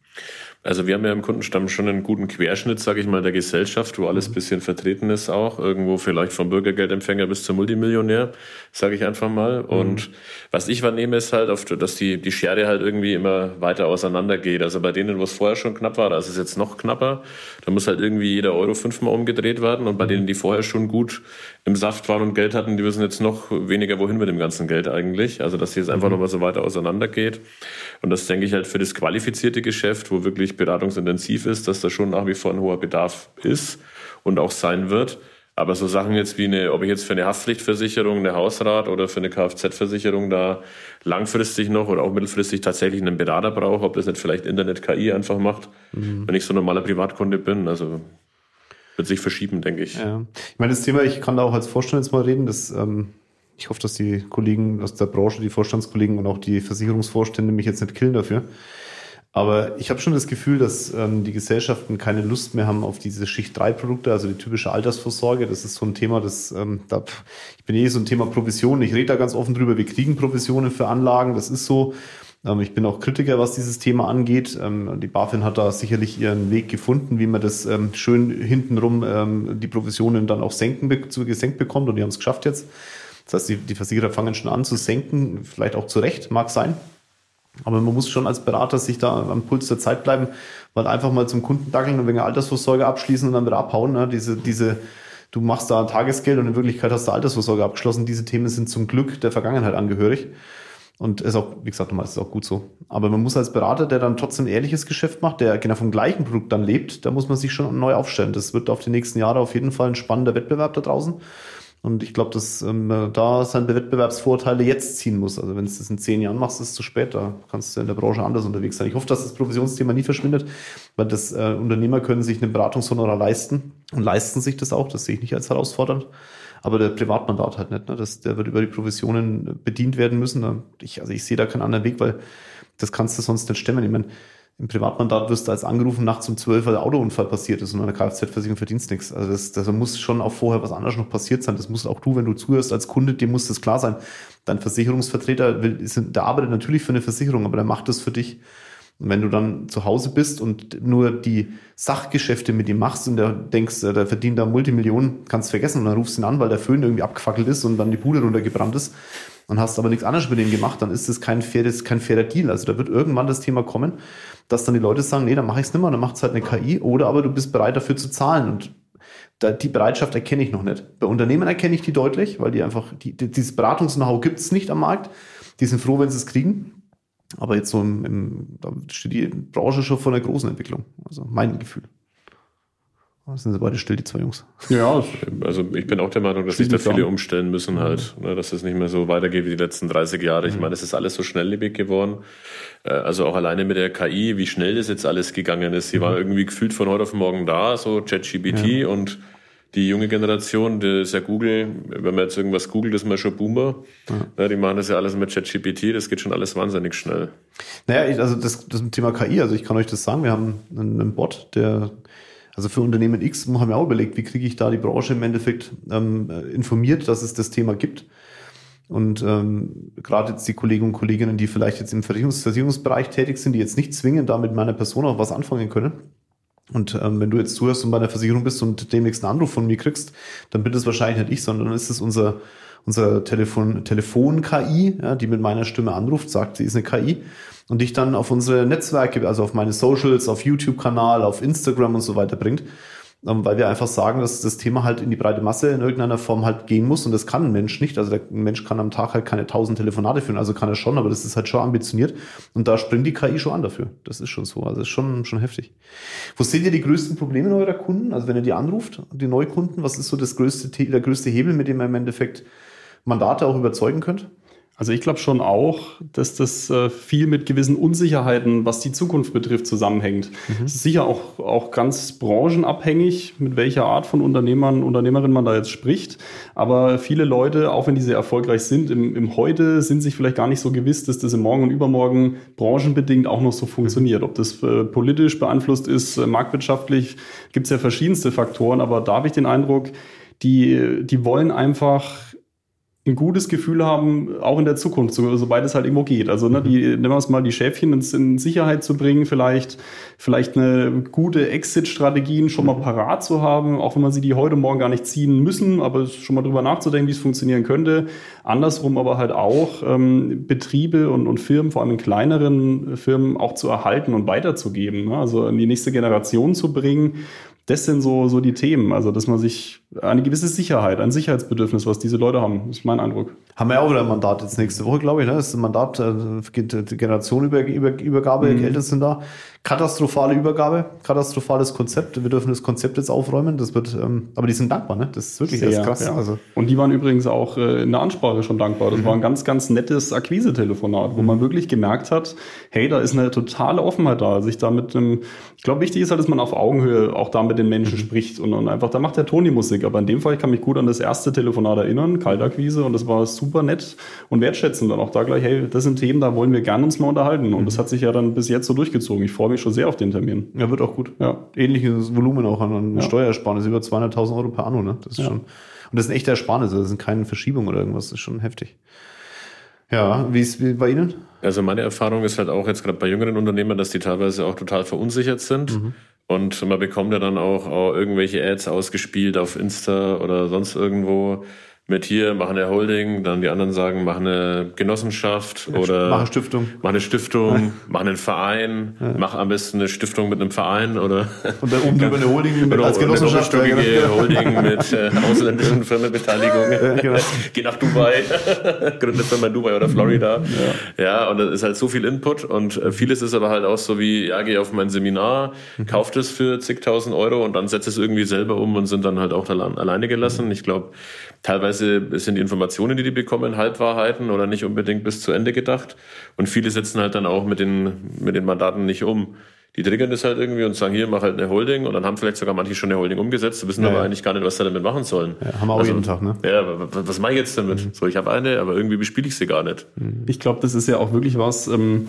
Also wir haben ja im Kundenstamm schon einen guten Querschnitt, sage ich mal, der Gesellschaft, wo alles ein bisschen vertreten ist auch. Irgendwo vielleicht vom Bürgergeldempfänger bis zum Multimillionär, sage ich einfach mal. Mhm. Und was ich wahrnehme, ist halt, oft, dass die, die Schere halt irgendwie immer weiter auseinander geht. Also bei denen, wo es vorher schon knapp war, da ist es jetzt noch knapper. Da muss halt irgendwie jeder Euro fünfmal umgedreht werden. Und bei denen, die vorher schon gut im Saft waren und Geld hatten, die wissen jetzt noch weniger, wohin mit dem ganzen Geld eigentlich. Also dass hier es einfach mhm. nochmal so weiter auseinander geht. Und das denke ich halt für das qualifizierte Geschäft, wo wirklich beratungsintensiv ist, dass da schon nach wie vor ein hoher Bedarf ist und auch sein wird. Aber so Sachen jetzt wie eine, ob ich jetzt für eine Haftpflichtversicherung, eine Hausrat oder für eine Kfz-Versicherung da langfristig noch oder auch mittelfristig tatsächlich einen Berater brauche, ob das nicht vielleicht Internet-K I einfach macht, mhm. wenn ich so ein normaler Privatkunde bin. Also wird sich verschieben, denke ich. Ja. Ich meine, das Thema, ich kann da auch als Vorstand jetzt mal reden, das, ähm, ich hoffe, dass die Kollegen aus der Branche, die Vorstandskollegen und auch die Versicherungsvorstände mich jetzt nicht killen dafür. Aber ich habe schon das Gefühl, dass ähm, die Gesellschaften keine Lust mehr haben auf diese Schicht drei Produkte, also die typische Altersvorsorge. Das ist so ein Thema, das ähm, da, ich bin eh so ein Thema Provisionen. Ich rede da ganz offen drüber. Wir kriegen Provisionen für Anlagen, das ist so. Ähm, ich bin auch Kritiker, was dieses Thema angeht. Ähm, die BaFin hat da sicherlich ihren Weg gefunden, wie man das ähm, schön hintenrum ähm, die Provisionen dann auch senken, be- gesenkt bekommt, und die haben es geschafft jetzt. Das heißt, die, die Versicherer fangen schon an zu senken, vielleicht auch zu Recht, mag sein. Aber man muss schon als Berater sich da am Puls der Zeit bleiben, weil einfach mal zum Kunden dackeln und wegen Altersvorsorge abschließen und dann wieder abhauen. Ne? Diese, diese, du machst da Tagesgeld und in Wirklichkeit hast du Altersvorsorge abgeschlossen. Diese Themen sind zum Glück der Vergangenheit angehörig. Und ist auch, wie gesagt, nochmal, ist auch gut so. Aber man muss als Berater, der dann trotzdem ein ehrliches Geschäft macht, der genau vom gleichen Produkt dann lebt, da muss man sich schon neu aufstellen. Das wird auf die nächsten Jahre auf jeden Fall ein spannender Wettbewerb da draußen. Und ich glaube, dass ähm, da seine Wettbewerbsvorteile jetzt ziehen muss. Also wenn du das in zehn Jahren machst, ist es zu spät. Da kannst du in der Branche anders unterwegs sein. Ich hoffe, dass das Provisionsthema nie verschwindet, weil das äh, Unternehmer können sich eine Beratungshonorar leisten und leisten sich das auch. Das sehe ich nicht als herausfordernd. Aber der Privatmandat halt nicht. Ne? Das, der wird über die Provisionen bedient werden müssen. Ich, also ich sehe da keinen anderen Weg, weil das kannst du sonst nicht stemmen. Ich meine, im Privatmandat wirst du als angerufen, nachts um zwölf, weil der Autounfall passiert ist und eine Kfz-Versicherung verdienst nichts. Also das, das muss schon auch vorher was anderes noch passiert sein. Das musst auch du, wenn du zuhörst als Kunde, dir muss das klar sein. Dein Versicherungsvertreter will, ist, der arbeitet natürlich für eine Versicherung, aber der macht das für dich. Und wenn du dann zu Hause bist und nur die Sachgeschäfte mit ihm machst und der denkst, der verdient da Multimillionen, kannst vergessen, und dann rufst du ihn an, weil der Föhn irgendwie abgefackelt ist und dann die Bude runtergebrannt ist, und hast aber nichts anderes mit dem gemacht, dann ist das kein faires, kein fairer Deal. Also da wird irgendwann das Thema kommen, dass dann die Leute sagen, nee, dann mache ich es nicht mehr, dann macht es halt eine K I, oder aber du bist bereit dafür zu zahlen. Und da, die Bereitschaft erkenne ich noch nicht. Bei Unternehmen erkenne ich die deutlich, weil die einfach, die, die, dieses Beratungs-Know-how gibt es nicht am Markt. Die sind froh, wenn sie es kriegen. Aber jetzt so im, im, da steht die Branche schon vor einer großen Entwicklung. Also mein Gefühl. Da sind sie beide still, die zwei Jungs. Ja, also ich bin auch der Meinung, dass sich da viele umstellen müssen halt, ne, dass es nicht mehr so weitergeht wie die letzten dreißig Jahre. Ich meine, es ist alles so schnelllebig geworden. Also auch alleine mit der K I, wie schnell das jetzt alles gegangen ist. Sie war irgendwie gefühlt von heute auf morgen da, so ChatGPT, ja. Und die junge Generation, das ist ja Google, wenn man jetzt irgendwas googelt, ist man schon Boomer. Ja. Ja, die machen das ja alles mit ChatGPT, das geht schon alles wahnsinnig schnell. Naja, ich, also das, das Thema K I, also ich kann euch das sagen, wir haben einen, einen Bot, der, also für Unternehmen X haben wir auch überlegt, wie kriege ich da die Branche im Endeffekt ähm, informiert, dass es das Thema gibt. Und ähm, gerade jetzt die Kollegen und Kolleginnen, die vielleicht jetzt im Versicherungs- Versicherungsbereich tätig sind, die jetzt nicht zwingend da mit meiner Person auch was anfangen können. Und ähm, wenn du jetzt zuhörst und bei einer Versicherung bist und demnächst einen Anruf von mir kriegst, dann bin das wahrscheinlich nicht ich, sondern dann ist es unser unser Telefon Telefon-K I, ja, die mit meiner Stimme anruft, sagt, sie ist eine K I, und dich dann auf unsere Netzwerke, also auf meine Socials, auf YouTube-Kanal, auf Instagram und so weiter bringt. Weil wir einfach sagen, dass das Thema halt in die breite Masse in irgendeiner Form halt gehen muss, und das kann ein Mensch nicht. Also der Mensch kann am Tag halt keine tausend Telefonate führen, also kann er schon, aber das ist halt schon ambitioniert, und da springt die K I schon an dafür. Das ist schon so, also das ist schon, schon heftig. Wo seht ihr die größten Probleme eurer Kunden? Also wenn ihr die anruft, die Neukunden, was ist so das größte, der größte Hebel, mit dem ihr im Endeffekt Mandate auch überzeugen könnt? Also ich glaube schon auch, dass das äh, viel mit gewissen Unsicherheiten, was die Zukunft betrifft, zusammenhängt. Mhm. Es ist sicher auch, auch ganz branchenabhängig, mit welcher Art von Unternehmern, Unternehmerin man da jetzt spricht. Aber viele Leute, auch wenn die sehr erfolgreich sind, im, im Heute sind sich vielleicht gar nicht so gewiss, dass das im Morgen und Übermorgen branchenbedingt auch noch so funktioniert. Ob das äh, politisch beeinflusst ist, äh, marktwirtschaftlich, gibt es ja verschiedenste Faktoren. Aber da habe ich den Eindruck, die, die wollen einfach ein gutes Gefühl haben, auch in der Zukunft, so, sobald es halt irgendwo geht. Also ne, die, nehmen wir es mal, die Schäfchen ins, in Sicherheit zu bringen, vielleicht vielleicht eine gute Exit-Strategien schon mal parat zu haben, auch wenn man sie die heute Morgen gar nicht ziehen müssen, aber schon mal drüber nachzudenken, wie es funktionieren könnte. Andersrum aber halt auch ähm, Betriebe und, und Firmen, vor allem in kleineren Firmen, auch zu erhalten und weiterzugeben, ne? Also in die nächste Generation zu bringen. Das sind so, so die Themen, also dass man sich eine gewisse Sicherheit, ein Sicherheitsbedürfnis, was diese Leute haben, ist mein Eindruck. Haben wir ja auch wieder ein Mandat jetzt nächste Woche, glaube ich, ne? Das ist ein Mandat, äh, Generationenübergabe, mhm. Geld sind da. Katastrophale Übergabe, katastrophales Konzept. Wir dürfen das Konzept jetzt aufräumen. Das wird, ähm, aber die sind dankbar, ne? Das ist wirklich Sehr, erst krass. Ja. Also. Und die waren übrigens auch äh, in der Ansprache schon dankbar. Das mhm. war ein ganz, ganz nettes Akquise-Telefonat, wo man wirklich gemerkt hat, hey, da ist eine totale Offenheit da. Sich da mit einem, ich glaube, wichtig ist halt, dass man auf Augenhöhe auch da mit den Menschen mhm. spricht und, und einfach, da macht der Ton die Musik. Aber in dem Fall, ich kann mich gut an das erste Telefonat erinnern, Kaltakquise, und das war super nett und wertschätzend. Dann auch da gleich, hey, das sind Themen, da wollen wir gerne uns mal unterhalten. Und mhm. das hat sich ja dann bis jetzt so durchgezogen. Ich freue mich schon sehr auf den Termin. Ja, wird auch gut. Ja. Ähnliches Volumen auch an, an ja. Steuersparnis, über zweihunderttausend Euro per Anno, ne? Das ist ja. schon, und das ist eine echte Ersparnisse, das sind keine Verschiebungen oder irgendwas, das ist schon heftig. Ja, wie ist es bei Ihnen? Also meine Erfahrung ist halt auch jetzt gerade bei jüngeren Unternehmern, dass die teilweise auch total verunsichert sind. Mhm. Und man bekommt ja dann auch, auch irgendwelche Ads ausgespielt auf Insta oder sonst irgendwo mit hier, mach eine Holding, dann die anderen sagen, mach eine Genossenschaft oder mach eine Stiftung. Mach eine Stiftung, mach einen Verein, ja. mach am besten eine Stiftung mit einem Verein oder und dann oben drüber eine Holding mit als Genossenschaft. Eine ja, Holding mit äh, ausländischen Firmenbeteiligung. Ja, genau. Geh nach Dubai, gründet dann mal Dubai oder Florida. Ja. ja, und das ist halt so viel Input und äh, vieles ist aber halt auch so wie, ja, geh auf mein Seminar, mhm. kauf das für zigtausend Euro und dann setz es irgendwie selber um und sind dann halt auch allein, alleine gelassen. Ich glaube, teilweise sind die Informationen, die die bekommen, Halbwahrheiten oder nicht unbedingt bis zu Ende gedacht. Und viele setzen halt dann auch mit den, mit den Mandaten nicht um. Die triggern das halt irgendwie und sagen, hier, mach halt eine Holding. Und dann haben vielleicht sogar manche schon eine Holding umgesetzt, wissen ja, aber ja. eigentlich gar nicht, was sie damit machen sollen. Ja, haben wir auch also, jeden Tag, ne? Ja, was, was mache ich jetzt damit? Mhm. So, ich habe eine, aber irgendwie bespiele ich sie gar nicht. Ich glaube, das ist ja auch wirklich was, ähm,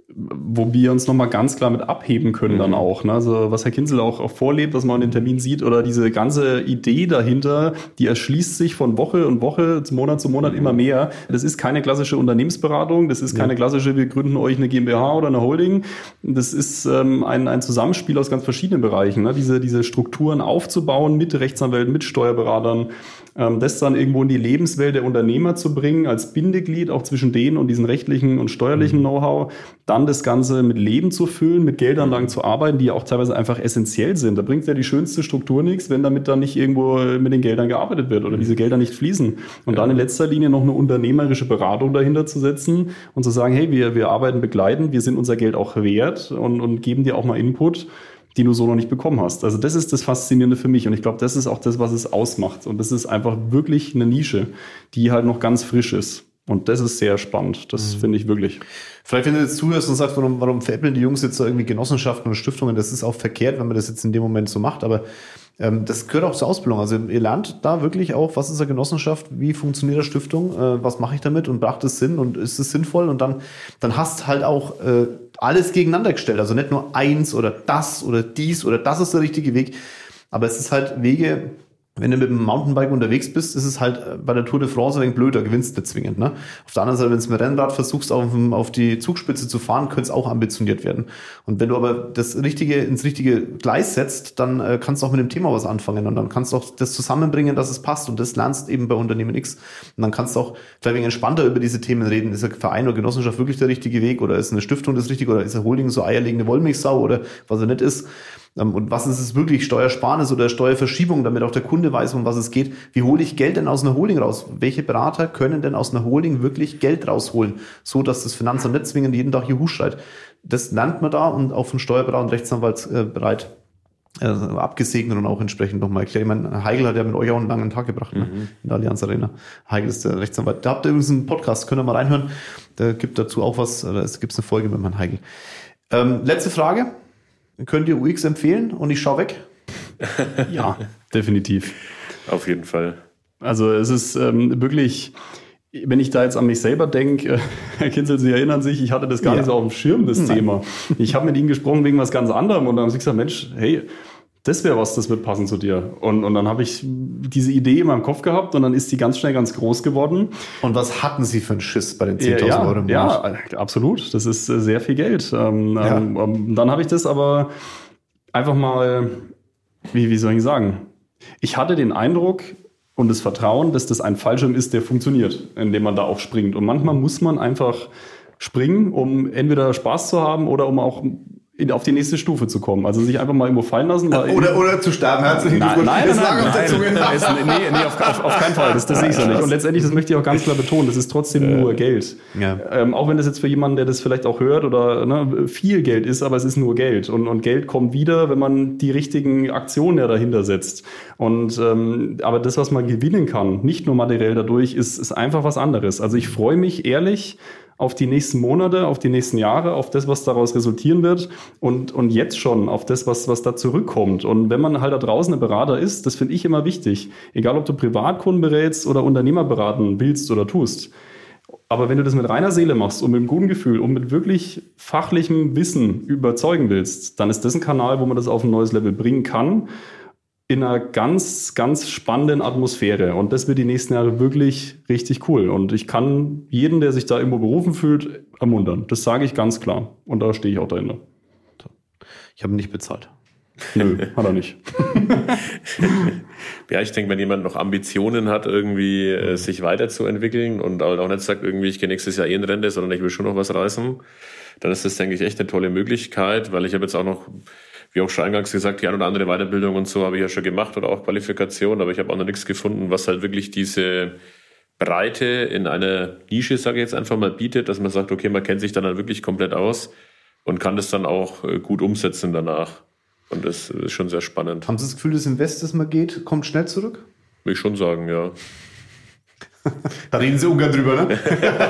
wo wir uns nochmal ganz klar mit abheben können mhm. dann auch. Ne? Also was Herr Kinzel auch, auch vorlebt, was man in den Termin sieht oder diese ganze Idee dahinter, die erschließt sich von Woche und Woche, Monat zu Monat mhm. immer mehr. Das ist keine klassische Unternehmensberatung, das ist keine klassische, wir gründen euch eine GmbH oder eine Holding. Das ist ähm, ein, ein Zusammenspiel aus ganz verschiedenen Bereichen. Ne? Diese, diese Strukturen aufzubauen mit Rechtsanwälten, mit Steuerberatern, ähm, das dann irgendwo in die Lebenswelt der Unternehmer zu bringen, als Bindeglied auch zwischen denen und diesen rechtlichen und steuerlichen mhm. Know-how, dann das Ganze mit Leben zu füllen, mit Geldanlagen zu arbeiten, die ja auch teilweise einfach essentiell sind. Da bringt ja die schönste Struktur nichts, wenn damit dann nicht irgendwo mit den Geldern gearbeitet wird oder diese Gelder nicht fließen. Und ja. dann in letzter Linie noch eine unternehmerische Beratung dahinter zu setzen und zu sagen, hey, wir, wir arbeiten begleitend, wir sind unser Geld auch wert und, und geben dir auch mal Input, die du so noch nicht bekommen hast. Also das ist das Faszinierende für mich und ich glaube, das ist auch das, was es ausmacht. Und das ist einfach wirklich eine Nische, die halt noch ganz frisch ist. Und das ist sehr spannend. Das mhm. finde ich wirklich. Vielleicht, wenn du jetzt zuhörst und sagst, warum, warum veräppeln die Jungs jetzt da irgendwie Genossenschaften und Stiftungen, das ist auch verkehrt, wenn man das jetzt in dem Moment so macht, aber ähm, das gehört auch zur Ausbildung. Also ihr lernt da wirklich auch, was ist eine Genossenschaft, wie funktioniert eine Stiftung, äh, was mache ich damit und braucht es Sinn und ist es sinnvoll? Und dann, dann hast halt auch äh, alles gegeneinander gestellt. Also nicht nur eins oder das oder dies oder das ist der richtige Weg, aber es ist halt Wege. Wenn du mit dem Mountainbike unterwegs bist, ist es halt bei der Tour de France ein wenig blöder, gewinnst nicht zwingend. Ne? Auf der anderen Seite, wenn du mit dem Rennrad versuchst, auf, auf die Zugspitze zu fahren, könnte es auch ambitioniert werden. Und wenn du aber das Richtige ins richtige Gleis setzt, dann äh, kannst du auch mit dem Thema was anfangen und dann kannst du auch das zusammenbringen, dass es passt und das lernst eben bei Unternehmen X. Und dann kannst du auch vielleicht ein wenig entspannter über diese Themen reden. Ist ein Verein oder Genossenschaft wirklich der richtige Weg oder ist eine Stiftung das Richtige oder ist eine Holding so eierlegende Wollmilchsau oder was er nicht ist? Und was ist es wirklich, Steuersparnis oder Steuerverschiebung, damit auch der Kunde weiß, um was es geht. Wie hole ich Geld denn aus einer Holding raus? Welche Berater können denn aus einer Holding wirklich Geld rausholen, so dass das Finanzamt nicht zwingend jeden Tag Juhu schreit? Das lernt man da und auch von Steuerberater und Rechtsanwalt äh, bereit äh, abgesegnet und auch entsprechend nochmal erklärt. Ich meine, Heigl hat ja mit euch auch einen langen Tag gebracht, mhm. ne? In der Allianz Arena. Heigl ist der Rechtsanwalt. Da habt ihr übrigens einen Podcast, könnt ihr mal reinhören. Da gibt dazu auch was, da gibt es eine Folge mit Herrn Heigl. Ähm, letzte Frage. Könnt ihr U X empfehlen und ich schaue weg? Ja, definitiv. Auf jeden Fall. Also es ist ähm, wirklich, wenn ich da jetzt an mich selber denke, äh, Herr Kinzel, Sie erinnern sich, ich hatte das gar ja. nicht so auf dem Schirm, das Nein. Thema. Ich habe mit Ihnen gesprochen wegen was ganz anderem und dann habe ich gesagt, Mensch, hey, das wäre was, das wird passen zu dir. Und, und dann habe ich diese Idee in meinem Kopf gehabt und dann ist die ganz schnell ganz groß geworden. Und was hatten Sie für einen Schiss bei den zehntausend ja, Euro im Monat? Ja, absolut. Das ist sehr viel Geld. Ähm, ja. ähm, dann habe ich das aber einfach mal, wie, wie soll ich sagen, ich hatte den Eindruck und das Vertrauen, dass das ein Fallschirm ist, der funktioniert, indem man da auch springt. Und manchmal muss man einfach springen, um entweder Spaß zu haben oder um auch in, auf die nächste Stufe zu kommen. Also sich einfach mal irgendwo fallen lassen. Weil oder, oder zu sterben. Herzlichen Glückwunsch. Nein, nein, nein, nein, nein, nein, nee, nee, auf, auf, auf keinen Fall. Das, das sehe ich so nicht. Und letztendlich, das möchte ich auch ganz klar betonen, das ist trotzdem äh, nur Geld. Ja. Ähm, auch wenn das jetzt für jemanden, der das vielleicht auch hört oder ne, viel Geld ist, aber es ist nur Geld. Und, und Geld kommt wieder, wenn man die richtigen Aktionen ja dahinter setzt. Und ähm, aber das, was man gewinnen kann, nicht nur materiell dadurch, ist, ist einfach was anderes. Also ich freue mich ehrlich auf die nächsten Monate, auf die nächsten Jahre, auf das, was daraus resultieren wird und, und jetzt schon auf das, was, was da zurückkommt. Und wenn man halt da draußen ein Berater ist, das finde ich immer wichtig. Egal, ob du Privatkunden berätst oder Unternehmer beraten willst oder tust. Aber wenn du das mit reiner Seele machst und mit einem guten Gefühl und mit wirklich fachlichem Wissen überzeugen willst, dann ist das ein Kanal, wo man das auf ein neues Level bringen kann. in einer ganz, ganz spannenden Atmosphäre. Und das wird die nächsten Jahre wirklich richtig cool. Und ich kann jeden, der sich da irgendwo berufen fühlt, ermuntern. Das sage ich ganz klar. Und da stehe ich auch dahinter. Ich habe ihn nicht bezahlt. Nö, hat er nicht. Ja, ich denke, wenn jemand noch Ambitionen hat, irgendwie äh, sich weiterzuentwickeln und auch nicht sagt, irgendwie, ich gehe nächstes Jahr eh in Rente, sondern ich will schon noch was reißen, dann ist das, denke ich, echt eine tolle Möglichkeit, weil ich habe jetzt auch noch, wie auch schon eingangs gesagt, die ein oder andere Weiterbildung und so habe ich ja schon gemacht oder auch Qualifikation, aber ich habe auch noch nichts gefunden, was halt wirklich diese Breite in einer Nische, sage ich jetzt einfach mal, bietet, dass man sagt, okay, man kennt sich dann halt wirklich komplett aus und kann das dann auch gut umsetzen danach. Und das ist schon sehr spannend. Haben Sie das Gefühl, das Invest, das man geht, kommt schnell zurück? Will ich schon sagen, ja. Da reden Sie ungern drüber, ne?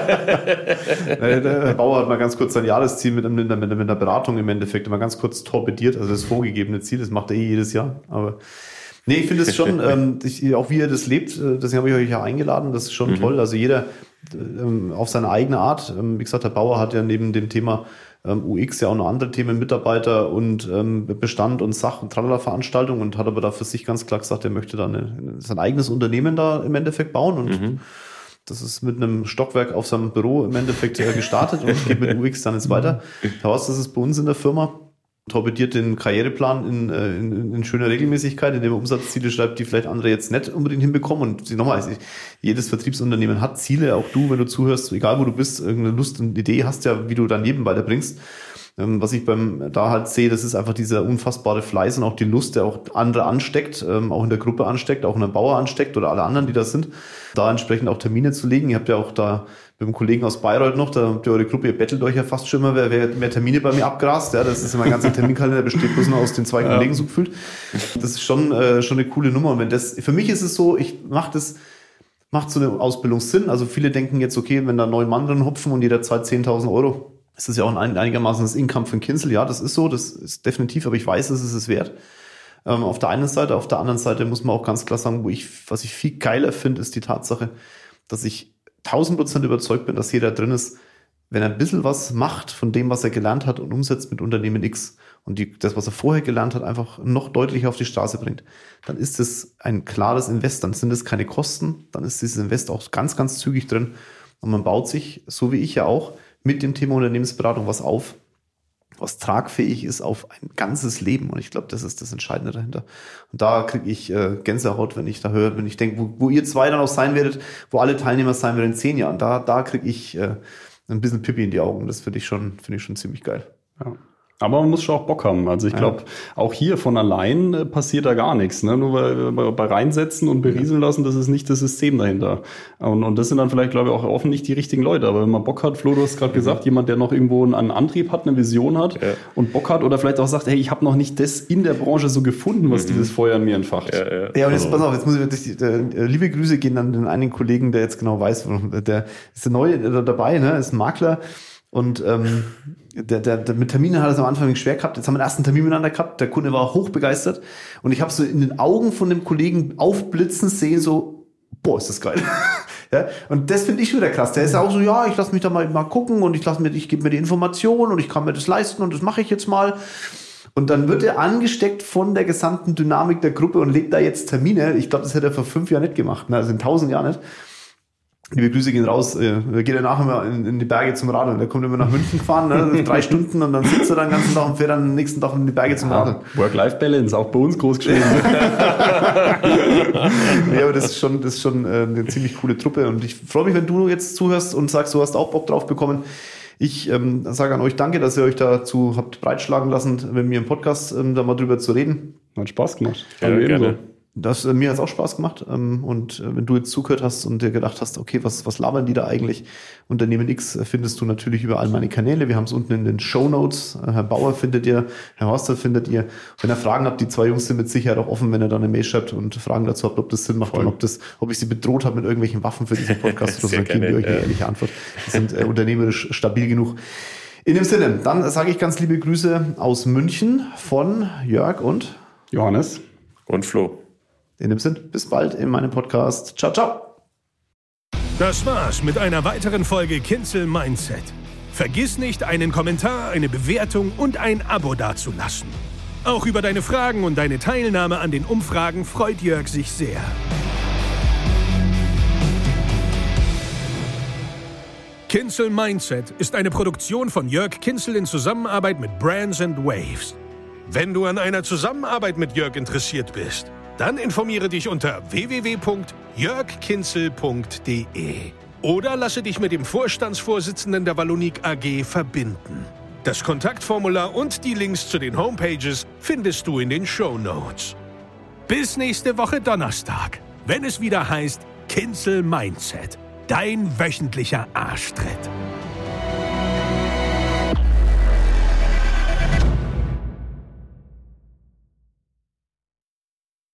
Der Herr Bauer hat mal ganz kurz sein Jahresziel mit, mit, mit, mit einer Beratung im Endeffekt mal ganz kurz torpediert, also das vorgegebene Ziel, das macht er eh jedes Jahr. Aber nee, ich finde es schon, ähm, ich, auch wie er das lebt, deswegen habe ich euch ja eingeladen, das ist schon mhm. toll. Also jeder ähm, auf seine eigene Art. Ähm, wie gesagt, Herr Bauer hat ja neben dem Thema ähm, U X ja auch noch andere Themen, Mitarbeiter und ähm, Bestand und Sach- und Tralala-Veranstaltungen und hat aber da für sich ganz klar gesagt, er möchte da eine, sein eigenes Unternehmen da im Endeffekt bauen und mhm. das ist mit einem Stockwerk auf seinem Büro im Endeffekt gestartet und geht mit U X dann jetzt weiter. Herr Horst, das ist bei uns in der Firma, torpediert den Karriereplan in, in, in schöner Regelmäßigkeit, indem er Umsatzziele schreibt, die vielleicht andere jetzt nicht unbedingt hinbekommen. Und nochmal, jedes Vertriebsunternehmen hat Ziele, auch du, wenn du zuhörst, egal wo du bist, irgendeine Lust und Idee hast ja, wie du dein Leben weiterbringst. Was ich beim da halt sehe, das ist einfach dieser unfassbare Fleiß und auch die Lust, der auch andere ansteckt, auch in der Gruppe ansteckt, auch in der Bauer ansteckt oder alle anderen, die da sind, da entsprechend auch Termine zu legen. Ihr habt ja auch da mit einem Kollegen aus Bayreuth noch, da habt ihr eure Gruppe, ihr bettelt euch ja fast schon immer, wer, wer mehr Termine bei mir abgrast. Ja, das ist mein ganzer Terminkalender, besteht bloß nur aus den zwei ja. Kollegen so gefühlt. Das ist schon, äh, schon eine coole Nummer. Und wenn das, für mich ist es so, ich mache das, macht so eine Ausbildung Sinn. Also viele denken jetzt, okay, wenn da neun Mann drin hupfen und jeder zahlt zehntausend Euro, ist das ja auch ein einigermaßen das Income für ein Kinzel. Ja, das ist so, das ist definitiv, aber ich weiß, es ist es wert. Ähm, auf der einen Seite, auf der anderen Seite muss man auch ganz klar sagen, wo ich, was ich viel geiler finde, ist die Tatsache, dass ich tausend Prozent überzeugt bin, dass jeder drin ist, wenn er ein bisschen was macht von dem, was er gelernt hat und umsetzt mit Unternehmen X und die, das, was er vorher gelernt hat, einfach noch deutlicher auf die Straße bringt, dann ist es ein klares Invest, dann sind es keine Kosten, dann ist dieses Invest auch ganz, ganz zügig drin und man baut sich, so wie ich ja auch, mit dem Thema Unternehmensberatung was auf, was tragfähig ist auf ein ganzes Leben. Und ich glaube, das ist das Entscheidende dahinter. Und da kriege ich äh, Gänsehaut, wenn ich da höre, wenn ich denke, wo, wo ihr zwei dann auch sein werdet, wo alle Teilnehmer sein werden in zehn Jahren, da, da kriege ich äh, ein bisschen Pipi in die Augen. Das finde ich schon, finde ich schon ziemlich geil. Ja. Aber man muss schon auch Bock haben. Also ich glaube, ja. auch hier von allein äh, passiert da gar nichts. Ne? Nur bei, bei, bei reinsetzen und berieseln lassen, das ist nicht das System dahinter. Und, und das sind dann vielleicht, glaube ich, auch offen nicht die richtigen Leute. Aber wenn man Bock hat, Flo, du hast gerade mhm. gesagt, jemand, der noch irgendwo einen Antrieb hat, eine Vision hat ja. und Bock hat oder vielleicht auch sagt, hey, ich habe noch nicht das in der Branche so gefunden, was mhm. dieses Feuer in mir entfacht. Ja, ja. ja und jetzt pass auf, jetzt muss ich, äh, liebe Grüße gehen an den einen Kollegen, der jetzt genau weiß, der ist der Neue dabei, ne, ist ein Makler. Und ähm, der, der, der mit Terminen hat es am Anfang schwer gehabt. Jetzt haben wir den ersten Termin miteinander gehabt. Der Kunde war hochbegeistert. Und ich habe so in den Augen von dem Kollegen aufblitzen sehen, so, boah, ist das geil. ja, und das finde ich wieder krass. Der ist auch so, ja, ich lasse mich da mal, mal gucken und ich lasse mir, ich gebe mir die Information und ich kann mir das leisten und das mache ich jetzt mal. Und dann wird er angesteckt von der gesamten Dynamik der Gruppe und legt da jetzt Termine. Ich glaube, das hätte er vor fünf Jahren nicht gemacht, ne? Also in tausend Jahren nicht. Liebe Grüße gehen raus, äh, geht er nachher immer in, in die Berge zum Radeln. Der kommt immer nach München gefahren, ne, drei Stunden und dann sitzt er dann den ganzen Tag und fährt dann den nächsten Tag in die Berge zum Radeln. Ja, Work-Life-Balance, auch bei uns groß geschrieben. Ja, aber das ist schon, das ist schon äh, eine ziemlich coole Truppe und ich freue mich, wenn du jetzt zuhörst und sagst, du hast auch Bock drauf bekommen. Ich ähm, sage an euch danke, dass ihr euch dazu habt breitschlagen lassen, mit mir im Podcast ähm, da mal drüber zu reden. Hat Spaß gemacht. Ja, ja, gerne. Das, äh, mir hat es auch Spaß gemacht. Ähm, und äh, wenn du jetzt zugehört hast und dir gedacht hast, okay, was, was labern die da eigentlich? Unternehmen X äh, findest du natürlich über all meine Kanäle. Wir haben es unten in den Shownotes. Äh, Herr Bauer findet ihr, Herr Horster findet ihr. Wenn ihr Fragen habt, die zwei Jungs sind mit Sicherheit auch offen, wenn ihr dann eine Mail schreibt und Fragen dazu habt, ob das Sinn macht Voll. und ob das, ob ich sie bedroht habe mit irgendwelchen Waffen für diesen Podcast. Dann geben wir euch eine ehrliche Antwort. Die sind äh, unternehmerisch stabil genug. In dem Sinne, dann sage ich ganz liebe Grüße aus München von Jörg und Johannes und Flo. In dem Sinne, bis bald in meinem Podcast. Ciao, ciao. Das war's mit einer weiteren Folge Kinzel Mindset. Vergiss nicht, einen Kommentar, eine Bewertung und ein Abo dazulassen. Auch über deine Fragen und deine Teilnahme an den Umfragen freut Jörg sich sehr. Kinzel Mindset ist eine Produktion von Jörg Kinzel in Zusammenarbeit mit Brands and Waves. Wenn du an einer Zusammenarbeit mit Jörg interessiert bist, dann informiere dich unter w w w punkt jörg kinzel punkt d e oder lasse dich mit dem Vorstandsvorsitzenden der Wallonik A G verbinden. Das Kontaktformular und die Links zu den Homepages findest du in den Shownotes. Bis nächste Woche Donnerstag, wenn es wieder heißt Kinzel Mindset, dein wöchentlicher Arschtritt.